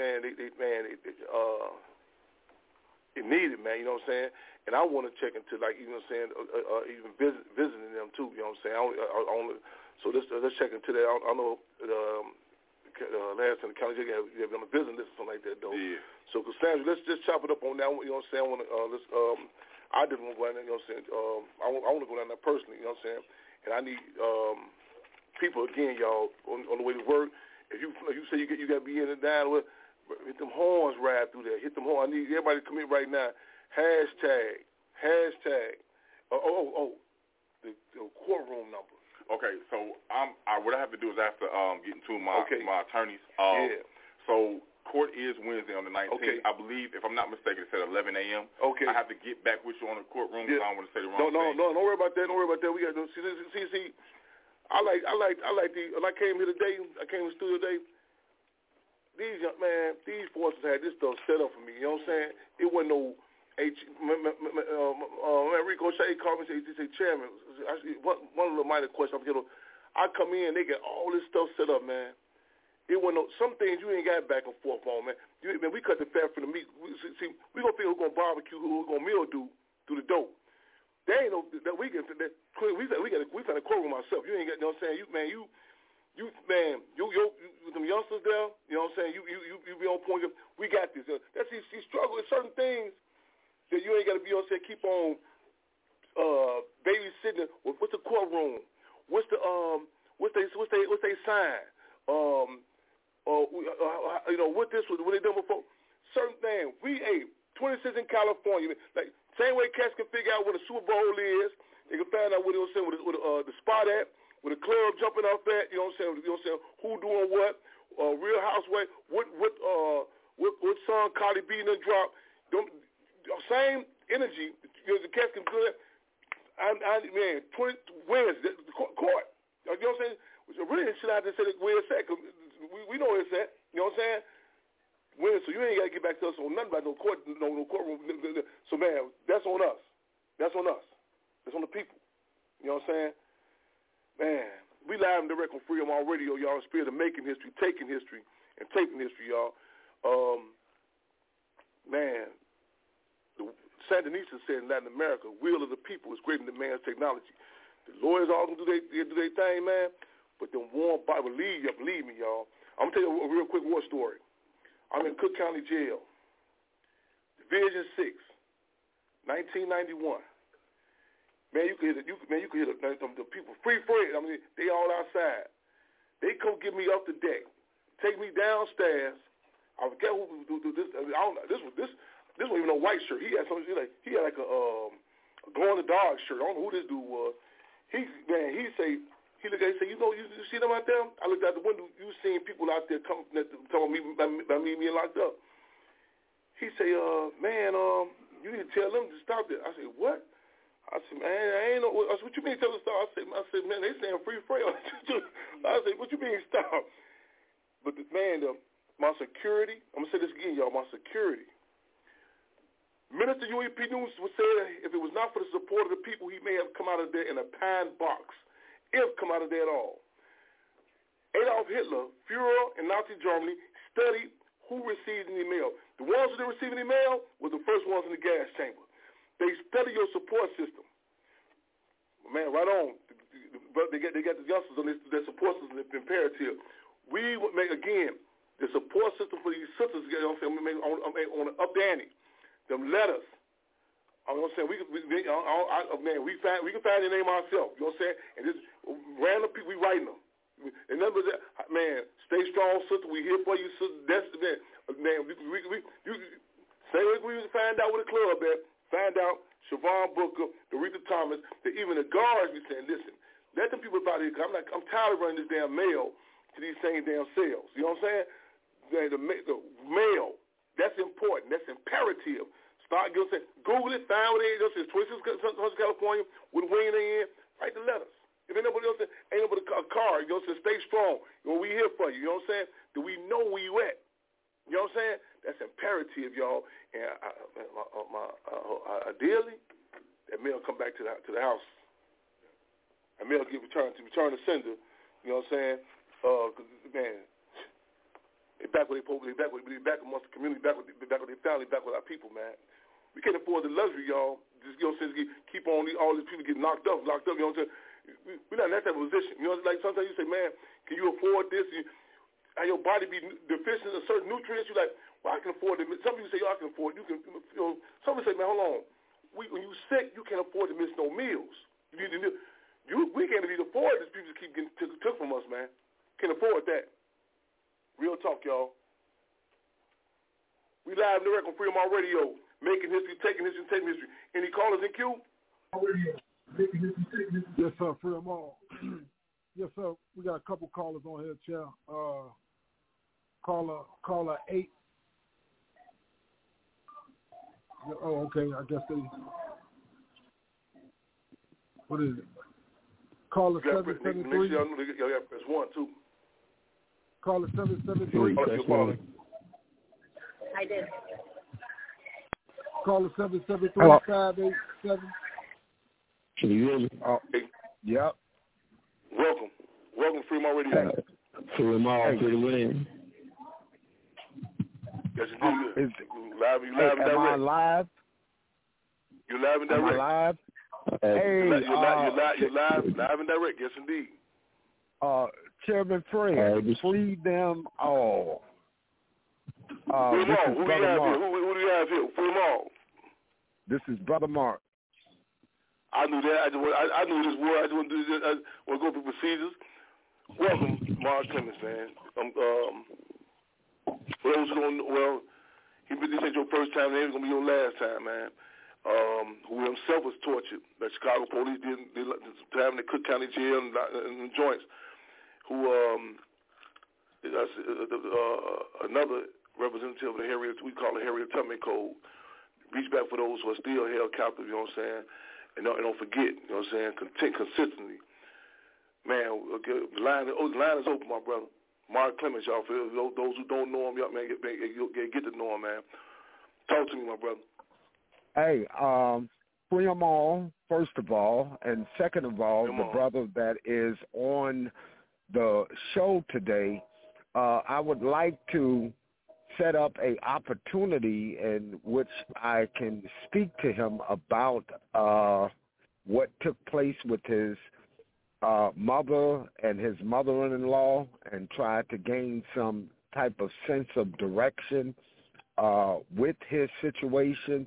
it needed, man. You know what I'm saying? And I want to check into, like, you know what I'm saying, even visiting them too. You know what I'm saying? So let's check into that. I know last time the county jail you have been on a visit list or something like that, though. Yeah. So, Cassandra, let's just chop it up on that. You know what I'm saying? I didn't want to go down there. You know what I'm saying? I want to go down there personally. You know what I'm saying? And I need people again, y'all, on the way to work. If you say you got to be in and down with. Hit them horns right through there. Hit them horns. I need everybody to come in right now. Hashtag. The courtroom number. Okay, so what I have to do is I have to get into my attorneys. So court is Wednesday on the 19th. Okay. I believe, if I'm not mistaken, it's at 11 a.m. Okay. I have to get back with you on the courtroom because I don't want to say the wrong thing. No, don't worry about that. Don't worry about that. We got to see. I like the. When I came here today, I came to the studio today. These forces had this stuff set up for me. You know what I'm saying? It wasn't no. Rico Shea called me and said, Chairman, one little minor question. I come in, they get all this stuff set up, man. It wasn't some things you ain't got back and forth on, man. We cut the fat from the meat. We gonna figure who's gonna barbecue, who's gonna meal do through the dope. They ain't no that we got a quorum ourselves. You ain't got, you know what I'm saying? You them youngsters there, you know what I'm saying? You be on point. We got this. That's he struggle with certain things that you ain't got to be on. Say keep on babysitting. What's the courtroom? What's they sign? What they done before? Certain things. We 26 in California. Like same way cats can figure out what a Super Bowl is. They can find out what they saying with the spot at, with the club jumping off at. You know what I'm saying? Who doing what? Real Housewife. What song Cardi B done drop? Same energy. The cats can do that. 20 wins the court. You know what I'm saying? Which really should have to say where it's at. Cause we know where it's at. You know what I'm saying? When, so you ain't got to get back to us on nothing about no courtroom. So, man, that's on us. That's on us. That's on the people. You know what I'm saying? Man, we live and direct on Freedom on Radio, y'all. In spirit of making history, taking history, and taping history, y'all. Man, Sandinista said in Latin America, will of the people is greater than man's technology. The lawyers all gonna do their thing, man. But them warm body, believe me, y'all. I'm gonna tell you a real quick war story. I'm in Cook County Jail, Division 6, 1991. Man, you can hear the people free. I mean, they all outside. They come get me up the deck, take me downstairs. I forget who do this. I don't know. This wasn't even a white shirt. He had something he had like a glow in the dark shirt. I don't know who this dude was. He say, you see them out there? I looked out the window. You seen people out there talking about me being locked up. He say, man, you need to tell them to stop it. I said, what? I said, man, I ain't know. I said, what you mean tell them to stop? I said, man, they saying free. I said, what you mean stop? But my security, I'm gonna say this again, y'all. My security. Minister UEP News would say that if it was not for the support of the people, he may have come out of there in a pine box. If come out of there at all. Adolf Hitler, Fuhrer in Nazi Germany, studied who received any mail. The ones who didn't receive any mail were the first ones in the gas chamber. They study your support system. Man, right on. But they got the youngsters on their support system imperative. We would make, again, the support system for these sisters, you know what I'm saying, on the up the ante. Them letters. I'm gonna say we can find their name ourselves. You know what I'm saying? And this random people, we writing them. And number that, man, stay strong, sister. We here for you, sister. That's man. We say we find out where the club at. Find out Siobhan Booker, Aretha Thomas, that even the guards be saying, listen, let them people about here. I'm tired of running this damn mail to these same damn cells. You know what I'm saying? The mail. That's important. That's imperative. Start Google it, find what it is. It's 26 California with a wing in the end. Write the letters. If ain't nobody else, ain't nobody a card. You know what I'm saying? Stay strong. You know, we here for you. You know what I'm saying? Do we know where you at? You know what I'm saying? That's imperative, y'all. And ideally, that mail come back to the house. That mail get returned to sender. You know what I'm saying? Man. Back where they back amongst the community, back with their family, back with our people, man. We can't afford the luxury, y'all. Just, you know what I'm saying, keep on all these people getting locked up, you know what I'm saying? We're not in that type of position. You know, like sometimes you say, man, can you afford this? And your body be deficient in certain nutrients. You're like, well, I can afford it. Some people say, I can afford it. You can, you know, some people say, man, hold on. When you sick, you can't afford to miss no meals. We can't even afford this. People just keep getting took from us, man. Can't afford that. Real talk, y'all. We live and direct on Freedom on Radio, making history, taking history, taping history. Any callers in queue? Yes, sir, Freedom on. Yes, sir. We got a couple callers on here, Chair. Caller Oh, okay. I guess they. What is it? Call it 773. Make sure y'all know y'all got press 1 too. Call it 773. I did. Call it 773-587. Can you hear me? Hey. Yep. Welcome to Fremont Radio. Fremont to the win. Yes, you do. You live and am direct. I live? You're live and direct. Am I live? Hey, you're live and direct. Yes, indeed. Chairman Fred, freed them all. Free them all. Who do you have here? Free them all. This is Brother Mark. I knew that. I knew this word. I just want to do this. I want to go through procedures. Welcome, Mark Clemens, man. For those who don't know, well, this ain't your first time, it ain't going to be your last time, man. Who himself was tortured. The Chicago police did having the Cook County Jail and the joints. Who, another representative of the Harriet, we call the Harriet Tubman Code, reach back for those who are still held captive, you know what I'm saying? And don't forget, you know what I'm saying, consistently. Man, okay, the line is open, my brother. Mark Clemens, y'all, for those who don't know him, y'all, man, get to know him, man. Talk to me, my brother. Hey, free them all, first of all, and second of all, the brother that is on the show today, I would like to set up a opportunity in which I can speak to him about what took place with his mother and his mother-in-law and try to gain some type of sense of direction with his situation.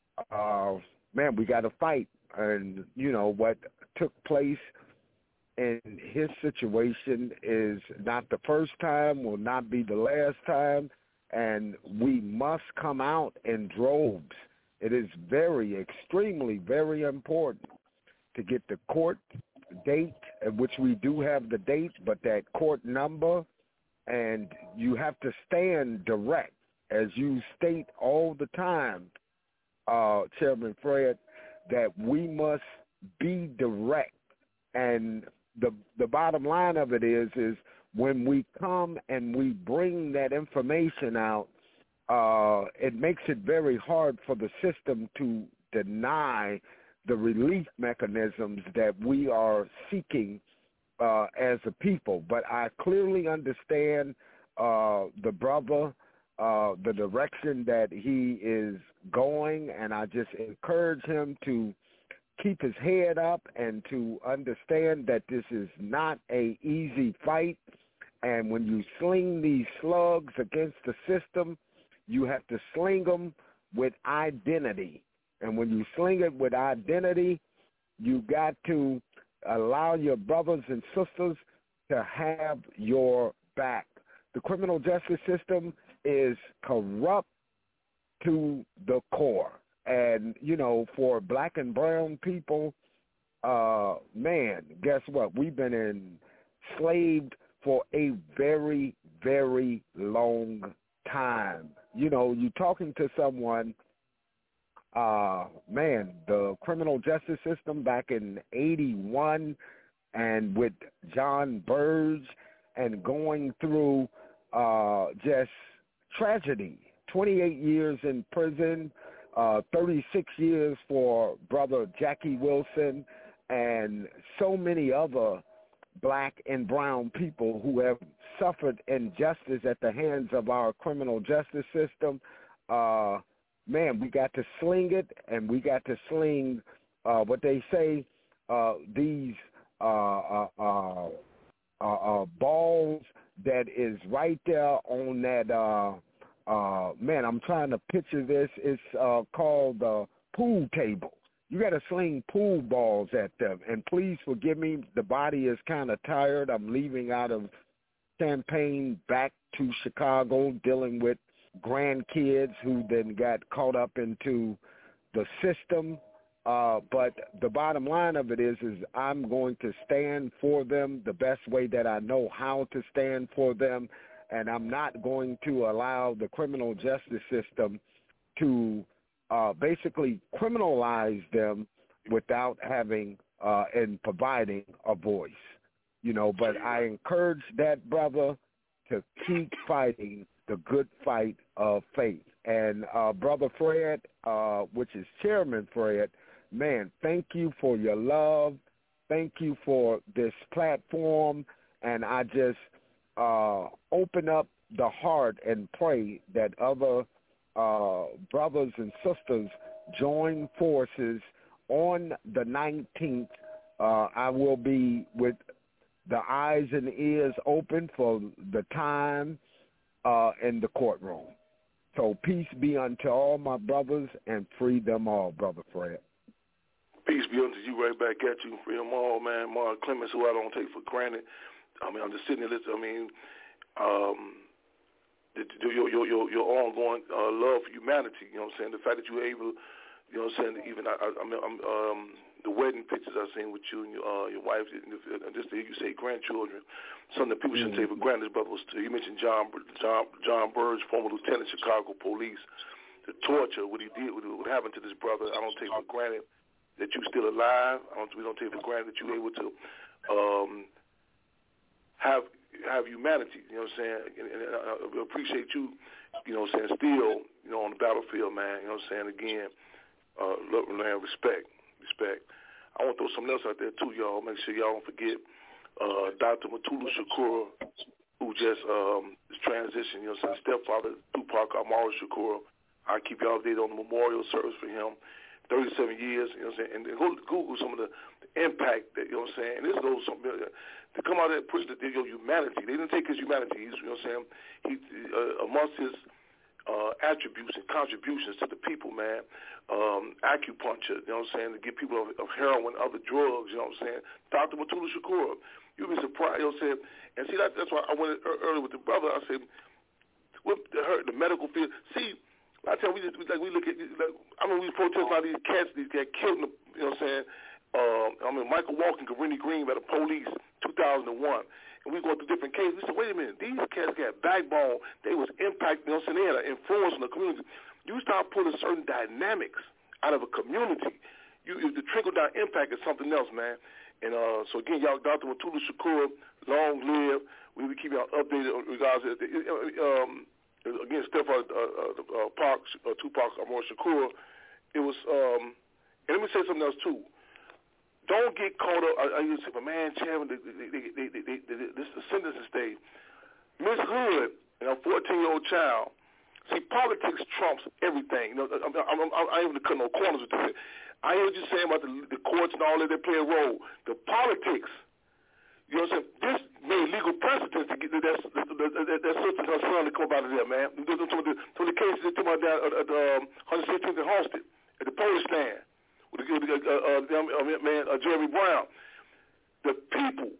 Man, we got to fight. And, you know, what took place in his situation is not the first time, will not be the last time, and we must come out in droves. It is extremely, very important to get the court date, which we do have the date, but that court number, and you have to stand direct, as you state all the time, Chairman Fred, that we must be direct. And the bottom line of it is when we come and we bring that information out, it makes it very hard for the system to deny the relief mechanisms that we are seeking as a people. But I clearly understand the brother, the direction that he is going, and I just encourage him to keep his head up and to understand that this is not an easy fight. And when you sling these slugs against the system, you have to sling them with identity. And when you sling it with identity, you got to allow your brothers and sisters to have your back. The criminal justice system is corrupt to the core. And, you know, for black and brown people, man, guess what? We've been enslaved for a very, very long time. You know, you're talking to someone, man, the criminal justice system back in 81 and with John Burge and going through just tragedy, 28 years in prison, 36 years for brother Jackie Wilson, and so many other black and brown people who have suffered injustice at the hands of our criminal justice system. Man, we got to sling it, and we got to sling what they say, these balls that is right there on that, man, I'm trying to picture this. It's called the pool table. You got to sling pool balls at them. And please forgive me, the body is kind of tired. I'm leaving out of Champaign back to Chicago dealing with grandkids who then got caught up into the system. But the bottom line of it is I'm going to stand for them the best way that I know how to stand for them. And I'm not going to allow the criminal justice system to basically criminalize them without having and providing a voice. But I encourage that brother to keep fighting the good fight of faith. And Brother Fred, which is Chairman Fred, man, thank you for your love. Thank you for this platform. And I just open up the heart and pray that other brothers and sisters join forces on the 19th. I will be with the eyes and ears open for the time in the courtroom. So peace be unto all my brothers and free them all, Brother Fred. Peace be unto you, right back at you. Free them all, man. Mark Clemens, who I don't take for granted. I mean, I'm just sitting here listening. Your ongoing love for humanity, you know what I'm saying? The fact that you're able, you know what I'm saying, even the wedding pictures I've seen with you and your wife, and just to hear you say grandchildren, something that people shouldn't take for granted. But you mentioned John Burge, former lieutenant, Chicago Police, the torture, what he did, what happened to this brother. I don't take for granted that you're still alive. We don't take for granted that you're able to have humanity, you know what I'm saying? And I appreciate you, you know what I'm saying, still, you know, on the battlefield, man, you know what I'm saying? Again, love and respect. I want to throw something else out there, too, y'all. Make sure y'all don't forget Dr. Mutulu Shakur, who just is transitioned, you know what I'm saying, stepfather, Tupac Amaru Shakur. I keep y'all updated on the memorial service for him. 37 years, you know what I'm saying, and go Google some of the impact that, you know what I'm saying, and this goes something to come out there and push your humanity. They didn't take his humanity, you know what I'm saying, he amongst his attributes and contributions to the people, man, acupuncture, you know what I'm saying, to get people of heroin, other drugs, you know what I'm saying, Dr. Mutulu Shakur, you'll be surprised, you know what I'm saying, and see, that's why I went earlier with the brother, I said, what hurt the medical field, see, I tell you, we look at, we protest all these cats, these get killed, you know what I'm saying? Michael Walken, Cabrini Green by the police, 2001, and we go through different cases. We said, wait a minute, these cats got backbone. They was impacted, you know what I'm saying? They had an influence on the community. You start pulling certain dynamics out of a community. The trickle-down impact is something else, man. And so, again, y'all, Dr. Mutulu Shakur, long live. We will keep y'all updated in regards to again, Tupac Amaru Shakur, it was, and let me say something else too. Don't get caught up. I used to say, man, Chairman, this is the sentencing stage. Miss Hood and a 14-year-old child. See, politics trumps everything. You know, I ain't even cut no corners with this. I heard you saying about the courts and all that, they play a role. The politics. You know what I'm saying? This made legal precedence to get that sister and her son to come out of there, man. Some of the cases they took out down at 116th and Halsted at the police stand with Jeremy Brown. The people.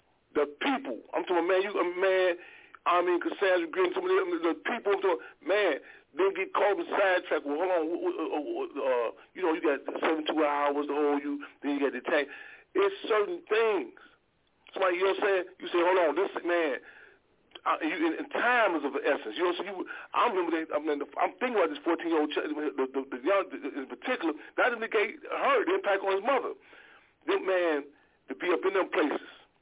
I'm talking about, Cassandra Green, some of the people. Man, they get caught in sidetracked. Well, hold on. You know, you got 72 hours to hold you. Then you got detained. It's certain things. Somebody, you know what I'm saying? You say, hold on, this man, and time is of the essence. You know what I'm saying? I remember I'm thinking about this 14-year-old child, the young in particular, that indicate her, the impact on his mother. That man, to be up in them places.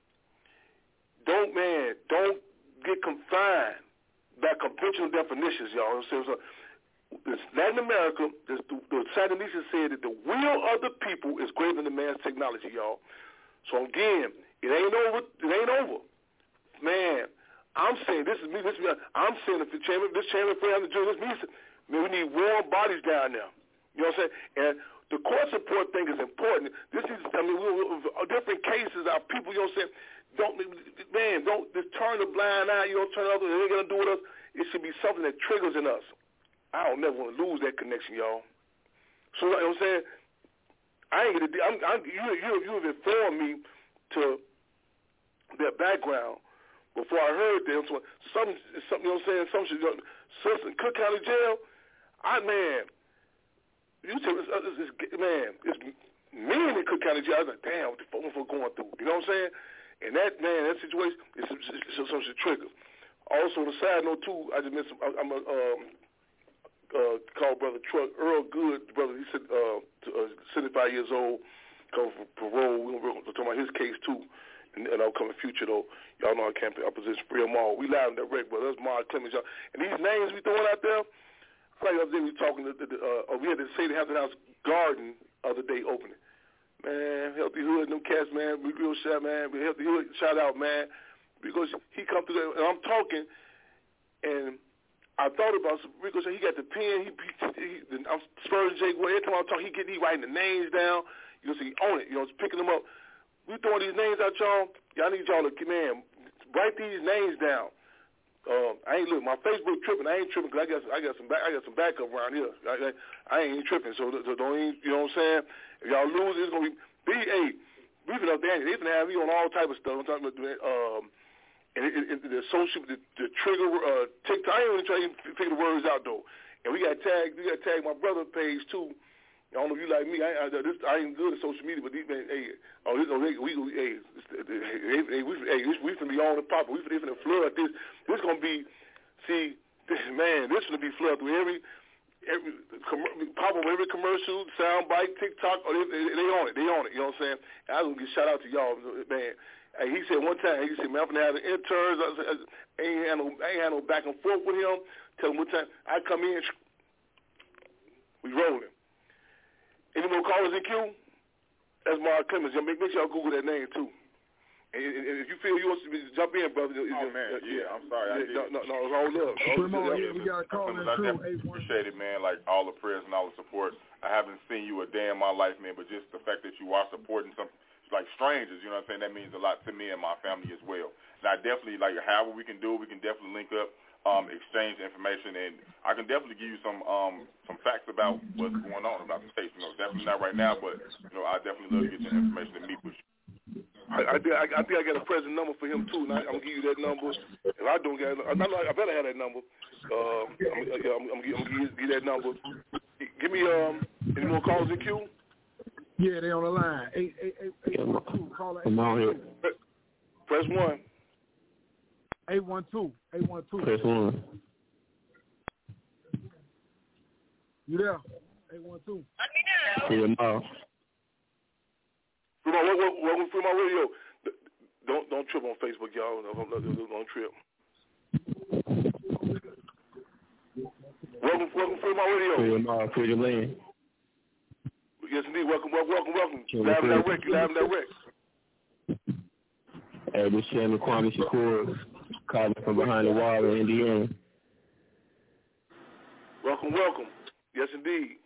Don't get confined by conventional definitions, y'all. So, Latin America, the Sandinista said that the will of the people is greater than the man's technology, y'all. So again, it ain't over. Man, I'm saying, this is me. I'm saying if this chairman for the jury, this means, man, we need warm bodies down there. You know what I'm saying? And the court support thing is important. This is, different cases, our people, you know what I'm saying? Don't just turn the blind eye. You don't turn the other. They ain't gonna do with us. It should be something that triggers in us. I don't never want to lose that connection, y'all. So, you know what I'm saying? You have informed me to their background before I heard them. Something, you know what I'm saying? Something in Cook County Jail. It's men in Cook County Jail. I was like, damn, what the fuck am I going through? You know what I'm saying? And that situation is something that triggers. Also, on the side note too, I just mentioned I'm a called Brother Truck. Earl Good, brother, he said 75 years old, coming for parole. We're going to talk about his case, too, in the upcoming future, though. Y'all know I can't pay opposition free them all. We live in direct, brother. That's Mark Clemens, y'all. And these names we throwing out there, like the other day we were talking, we had to say the Hampton House Garden the other day opening. Man, Healthy Hood, them cats, man, we real shot, man. Healthy Hood, shout out, man, because he come through there, and I'm talking, and I thought about Rico. He got the pen. I'm Spurs Jake. Every time I talk, he writing the names down. You know, so he own it. You know, just picking them up. We throwing these names out, y'all. Y'all need y'all to write these names down. I ain't my Facebook tripping. I ain't tripping because I got some backup around here. I ain't tripping. So don't even, you know what I'm saying? If y'all lose, it's gonna be we been up there. They been having me on all type of stuff. I'm talking about and the social, the trigger, TikTok. I ain't even trying to figure the words out though. And we got tagged my brother page too. I don't know if you like me. I ain't good at social media, but these man, we finna be on the pop. We finna flood this. This gonna be, this finna be flood through every pop on every commercial, soundbite, TikTok. They on it. You know what I'm saying? And I was gonna get shout out to y'all, man. Hey, he said one time, man, I'm finna have the interns. I ain't had no back and forth with him. Tell him what time I come in. We rolling. Any more callers in queue? That's Mark Clemens. Make sure y'all Google that name, too. And if you feel you want to jump in, brother. Oh, man, I'm sorry. No, it's all love. We got a call in, too. I appreciate it, man, like all the prayers and all the support. I haven't seen you a day in my life, man, but just the fact that you are supporting some like strangers, you know what I'm saying, that means a lot to me and my family as well. And I definitely, like, however we can do it, we can definitely link up, exchange information, and I can definitely give you some facts about what's going on about the case. You know, definitely not right now, but I definitely love to get your information and meet with you. I think I got a present number for him too. And I'm gonna give you that number. If I don't get it, I better have that number. I'm gonna give you that number. Give me any more calls in queue? Yeah, they on the line. 812. Call it 812. Press 1. 812. Press 1. You there? 812. See you tomorrow. Welcome to my radio. Don't trip on Facebook, y'all. Don't trip. Welcome to my radio. See you tomorrow. Pretty Lane. Yes, indeed. Welcome. Live and direct. Hey, this is Chairman Kwame Shakur, calling from behind the wall in Indiana. Welcome. Yes, indeed.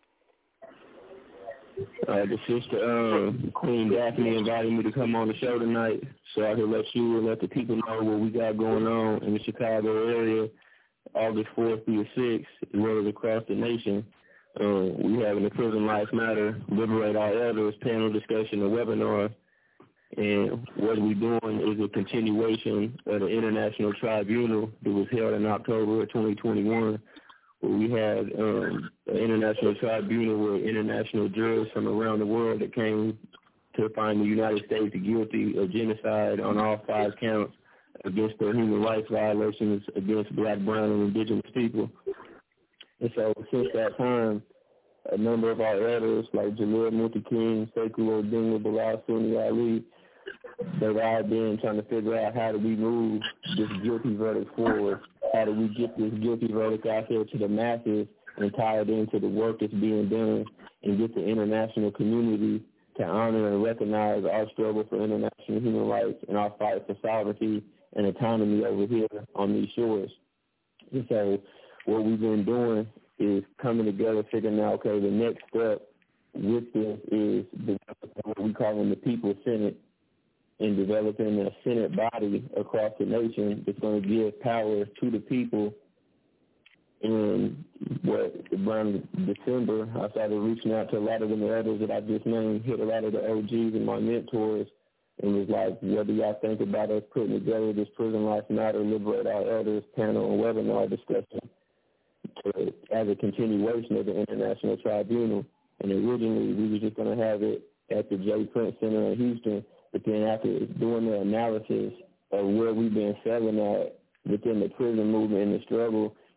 The sister, Queen Daphne, invited me to come on the show tonight so I could let you and let the people know what we got going on in the Chicago area, August 4th through the 6th, as well as across the nation. We having a Prison Life Matter, Liberate Our Elders panel discussion and webinar. And what we're doing is a continuation of the International Tribunal that was held in October of 2021, where we had an International Tribunal where international jurors from around the world that came to find the United States guilty of genocide on all 5 counts against the human rights violations against black, brown, and indigenous people. And so since that time, a number of our elders like Jalil Muntah King, Sekou Odinga, Bilal Sunni Ali, they've all been trying to figure out how do we move this guilty verdict forward. How do we get this guilty verdict out here to the masses and tie it into the work that's being done and get the international community to honor and recognize our struggle for international human rights and our fight for sovereignty and autonomy over here on these shores. And so what we've been doing is coming together, figuring out, okay, the next step with this is what we call the People's Senate, and developing a Senate body across the nation that's going to give power to the people. And around December, I started reaching out to a lot of the elders that I just named, hit a lot of the OGs and my mentors, and was like, what do y'all think about us putting together this Prison Life Matter, Liberate Our Elders panel and webinar discussion as a continuation of the International Tribunal? And originally, we were just going to have it at the J. Prince Center in Houston, but then after doing the analysis of where we've been selling at within the prison movement and the struggle,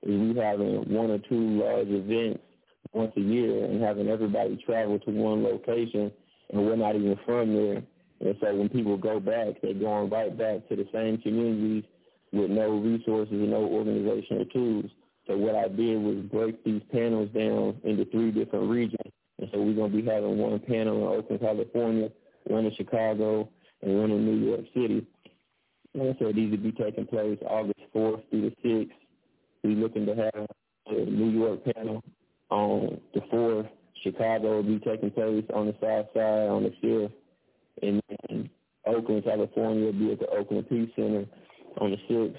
is we having 1 or 2 large events once a year and having everybody travel to one location, and we're not even from there. And so when people go back, they're going right back to the same communities with no resources and no organizational tools. So what I did was break these panels down into 3 different regions. And so we're going to be having one panel in Oakland, California, one in Chicago, and one in New York City. And so these will be taking place August 4th through the 6th. We're looking to have a New York panel on the 4th. Chicago will be taking place on the south side on the 5th. And then Oakland, California will be at the Oakland Peace Center on the 6th.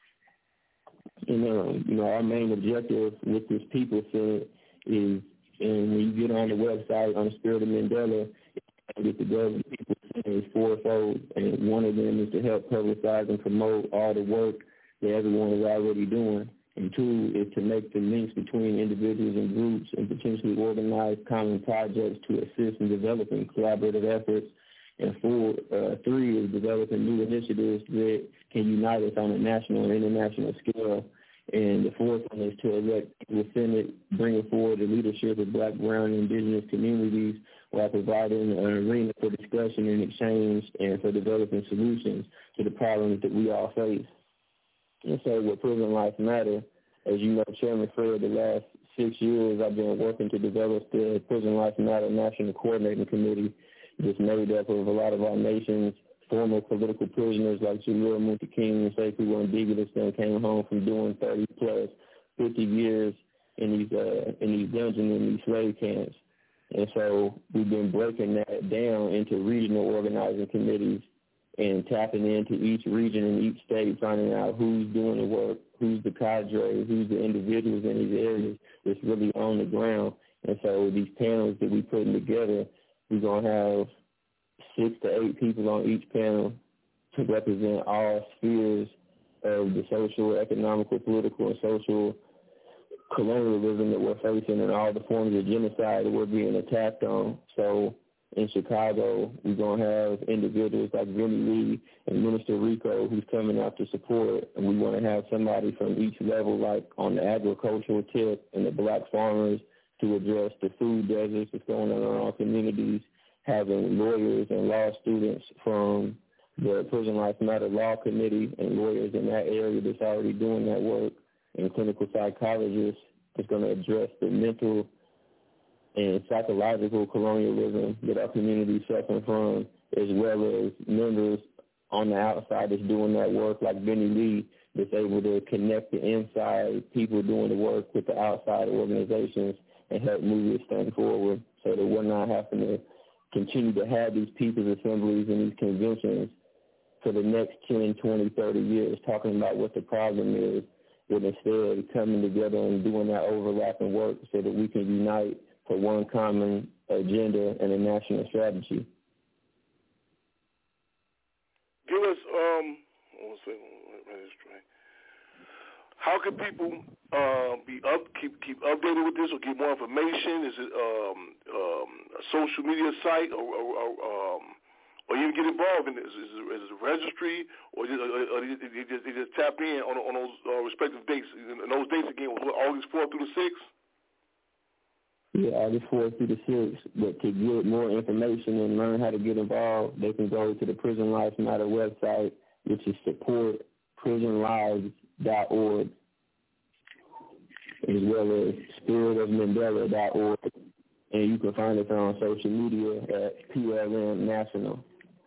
And, our main objective with this People Summit is, and when you get on the website on the Spirit of Mandela, get the goal of the People Center is 4-fold. And one of them is to help publicize and promote all the work that everyone is already doing. And 2 is to make the links between individuals and groups and potentially organize common projects to assist in developing collaborative efforts. And 3 is developing new initiatives that can unite us on a national and international scale. And the 4th one is to elect the Senate, bringing forward the leadership of Black, brown, and indigenous communities while providing an arena for discussion and exchange and for developing solutions to the problems that we all face. And so with Prison Life Matter, as you know, Chairman Fred, the last 6 years I've been working to develop the Prison Life Matter National Coordinating Committee that's made up of a lot of our nation's former political prisoners like Jalil Muntah King and Sekou Ndigba that came home from doing 30+ 50 years in these dungeons in these slave camps. And so we've been breaking that down into regional organizing committees and tapping into each region and each state, finding out who's doing the work, who's the cadre, who's the individuals in these areas that's really on the ground. And so these panels that we're putting together, we're going to have 6 to 8 people on each panel to represent all spheres of the social, economical, political, and social colonialism that we're facing and all the forms of genocide that we're being attacked on. So in Chicago, we're going to have individuals like Vinnie Lee and Minister Rico who's coming out to support, and we want to have somebody from each level, like on the agricultural tip and the Black farmers, to address the food deserts that's going on in our communities, having lawyers and law students from the Prison Life Matter Law Committee and lawyers in that area that's already doing that work, and clinical psychologists that's going to address the mental and psychological colonialism that our community is suffering from, as well as members on the outside that's doing that work like Vinnie Lee that's able to connect the inside people doing the work with the outside organizations and help move this thing forward so that we're not having to continue to have these people's assemblies and these conventions for the next 10, 20, 30 years talking about what the problem is, but instead coming together and doing that overlapping work so that we can unite for one common agenda and a national strategy. Give us, how can people keep updated with this or get more information? Is it a social media site or even get involved in this? Is it a registry or they just tap in on those respective dates? And those dates again was August 4th through the 6th? Yeah, August 4th through the 6th. But to get more information and learn how to get involved, they can go to the Prison Life Matter website, which is supportprisonlives.org, as well as spiritofmandela.org. And you can find us on social media at PLM National.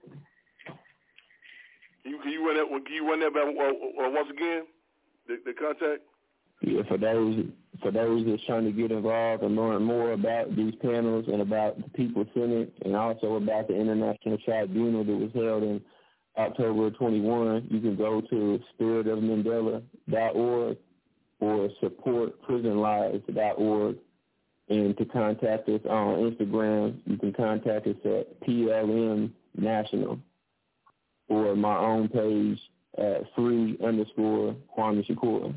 Can you run that back once again, the contact? Yeah, for those that's trying to get involved and learn more about these panels and about the People Senate and also about the International Tribunal that was held in October 21, you can go to spiritofmandela.org or supportprisonlives.org. And to contact us on Instagram, you can contact us at PLM National or my own page at free_Kwame Shakur.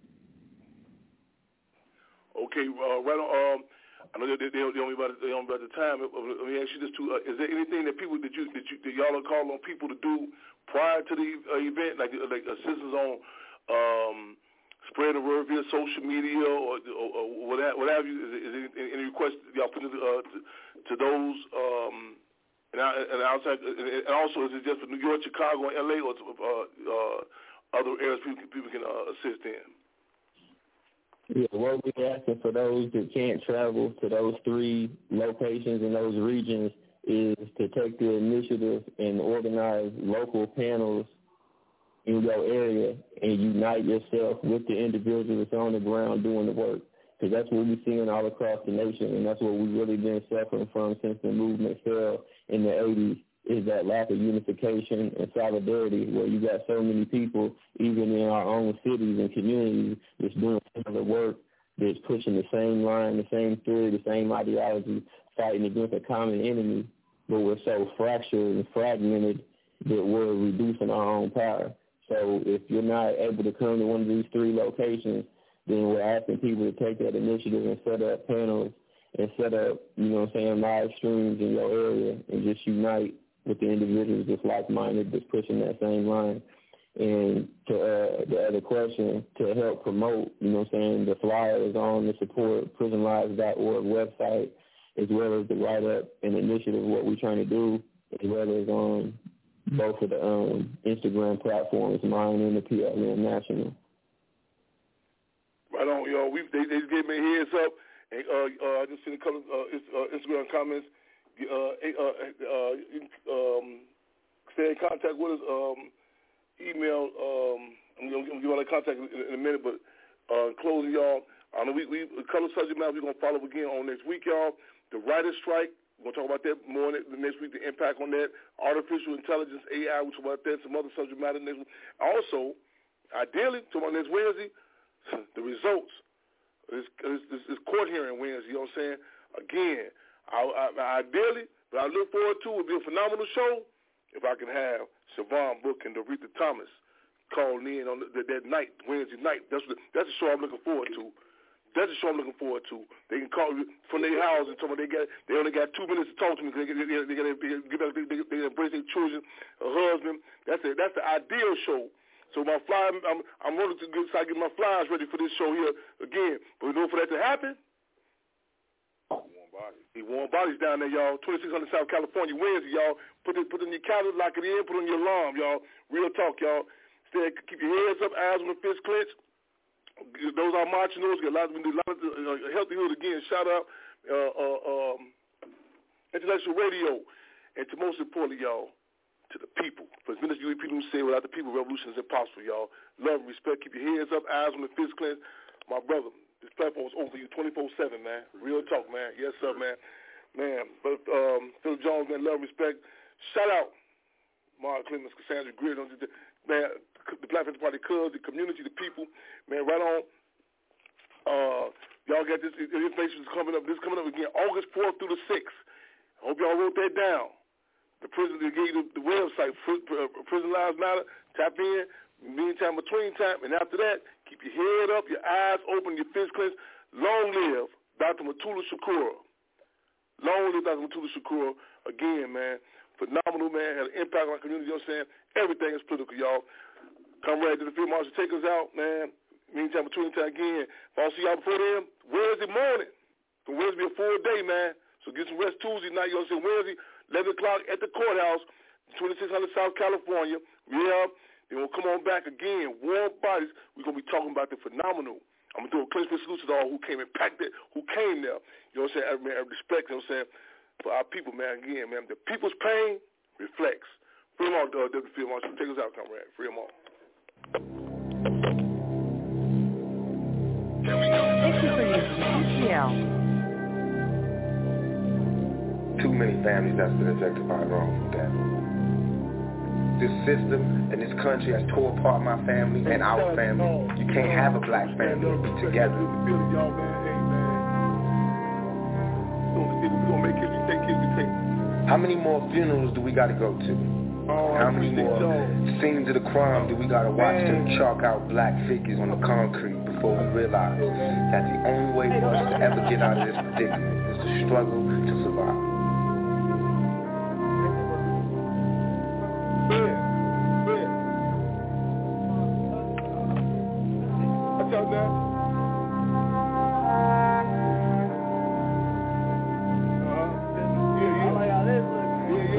Okay, right on. I know they don't be about the time. Let me ask you this too: is there anything that people that y'all are calling on people to do prior to the event, like assistance on spreading the word via social media or what have you? Is there any requests y'all put to those and outside? And also, is it just for New York, Chicago, and LA, or other areas people can assist in? Yeah, what we're asking for those that can't travel to those 3 locations in those regions is to take the initiative and organize local panels in your area and unite yourself with the individuals on the ground doing the work. Because that's what we're seeing all across the nation, and that's what we've really been suffering from since the movement fell in the 80s, is that lack of unification and solidarity, where you got so many people, even in our own cities and communities, that's doing similar work, that's pushing the same line, the same theory, the same ideology, fighting against a common enemy, but we're so fractured and fragmented that we're reducing our own power. So if you're not able to come to one of these 3 locations, then we're asking people to take that initiative and set up panels and set up, live streams in your area and just unite with the individuals that's like-minded, that's pushing that same line. And to the other question, to help promote, the flyers on the support prisonlives.org website, as well as the write-up and initiative of what we're trying to do, as well as on both of the Instagram platforms, mine and the PLN National. Right on, y'all. They just gave me a heads up. And, I just seen a couple Instagram comments. Stay in contact with us. Email. I'm gonna give all that contact in a minute, but closing, y'all. I know we a couple subject matters we're gonna follow again on next week, y'all. The writer's strike. We're gonna talk about that more next week. The impact on that. Artificial intelligence, AI. We'll talk about that. Some other subject matter next week. Also, ideally, talk about next Wednesday. The results. This court hearing Wednesday, you know what I'm saying? Again, ideally, but I look forward to it. It'll be a phenomenal show if I can have Siobhan Book and Doretha Thomas calling in on that night, Wednesday night. That's the show I'm looking forward to. That's the show I'm looking forward to. They can call from their house and tell me they only got 2 minutes to talk to me because they embrace their children, a husband. That's the ideal show. So my fly, I'm ready to start getting my flyers ready for this show here again. But for that to happen, warm bodies down there, y'all. 2600 South California, Wednesday, y'all. Put in your calendar, lock it in, put on your alarm, y'all. Real talk, y'all. Stay, keep your heads up, eyes on the fist clenched. Those are marching those. We do a lot of healthy hood again. Shout out Intellectual Radio, and to most importantly, y'all, to the people. For as many of you people who say without the people, revolution is impossible, y'all. Love and respect. Keep your heads up, eyes on the fist clenched. My brother, this platform is open for you 24/7, man. Real talk, man. Yes, sir, man. Man, but Philip Jones, man, love and respect. Shout out Mark Clemens, Cassandra Greer, man, the Black Panther Party, cuz, the community, the people, man, right on. Y'all got this information coming up. This is coming up again, August 4th through the 6th. I hope y'all wrote that down. The prison, they gave you the website, Prison Lives Matter. Tap in, meantime, between time, and after that, keep your head up, your eyes open, your fist clenched. Long live Dr. Mutulu Shakur. Long live Dr. Mutulu Shakur. Again, man, phenomenal, man, had an impact on our community, you know what I'm saying? Everything is political, y'all. Come ready to the field marshal, take us out, man. Meantime, between time again. If I'll see y'all before then, Wednesday morning. So Wednesday be a full day, man. So get some rest Tuesday night, you know what I'm saying? Wednesday, 11 o'clock at the courthouse, 2600 South California. Yeah, then we'll come on back again. Warm bodies. We're going to be talking about the phenomenal. I'm going to do a clean salute to all who came and packed it, who came there. You know what I'm saying? Man, respect, you know what I'm saying? For our people, man, again, man. The people's pain reflects. Free them all, W. Field Marshal. Take us out, comrade. Free them all. Thank you for listening. PTL. Too many families that's been affected by wrongful death. This system and this country has tore apart my family and our family. You can't have a black family and be together. How many more funerals do we got to go to? How many more scenes of the crime do we got to watch them chalk out black figures on the concrete before we realize that the only way for us to ever get out of this predicament is to struggle to survive?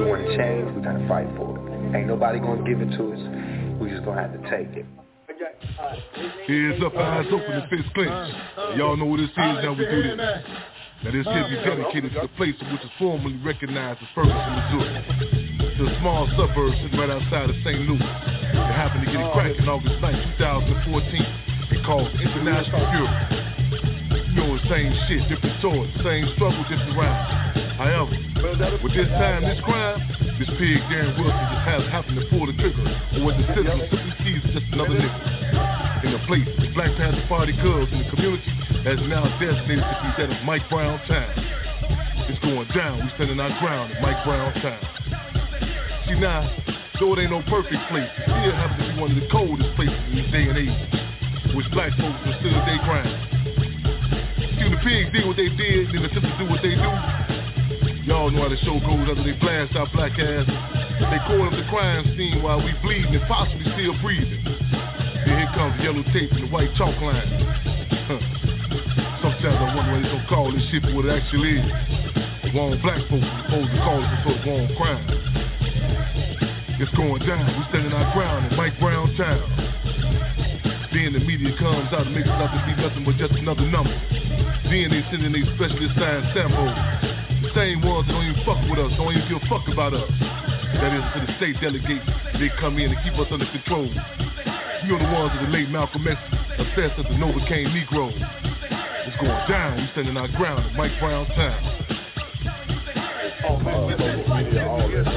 want change, we gotta fight for it. Ain't nobody gonna give it to us. We just gonna have to take it. Ears up, eyes open, and fists clenched. Y'all know what this is, now we do this. Now this here be dedicated to the place which is formally recognized as Ferguson, Missouri. To a small suburb sitting right outside of St. Louis. It happened to get it cracking August 9, 2014. It called International Fury. You know the same shit, different swords, same struggle, different rounds. However, with this time, this crime, this pig Darren Wilson just has happened to pull the trigger on what the citizens simply sees as just another nigga. In a place, the Black Panther Party cubs in the community has now designated to be that of Mike Brown Town. It's going down, we standing our ground at Mike Brown Town. See now, though it ain't no perfect place, it still happens to be one of the coldest places in this day and age, which black folks consider their grind. See, when the pigs did what they did, then attempt to do what they do, y'all know how the show goes after they blast our black ass. They call up the crime scene while we bleeding and possibly still breathing. Then here comes the yellow tape and the white chalk line. Sometimes I wonder why they don't call this shit for what it actually is. The wrong black folks are supposed to call it for the wrong crime. It's going down, we standing our ground in Mike Brown Town. Then the media comes out and makes it out to be nothing but just another number. Then they send in their specially assigned samples. The same ones that don't even fuck with us, don't even give a fuck about us. That is to the state delegates, they come in and keep us under control. You know the ones that the late Malcolm X assessed as the Novocaine Negro. It's going down, we standing our ground in Mike Brown Town.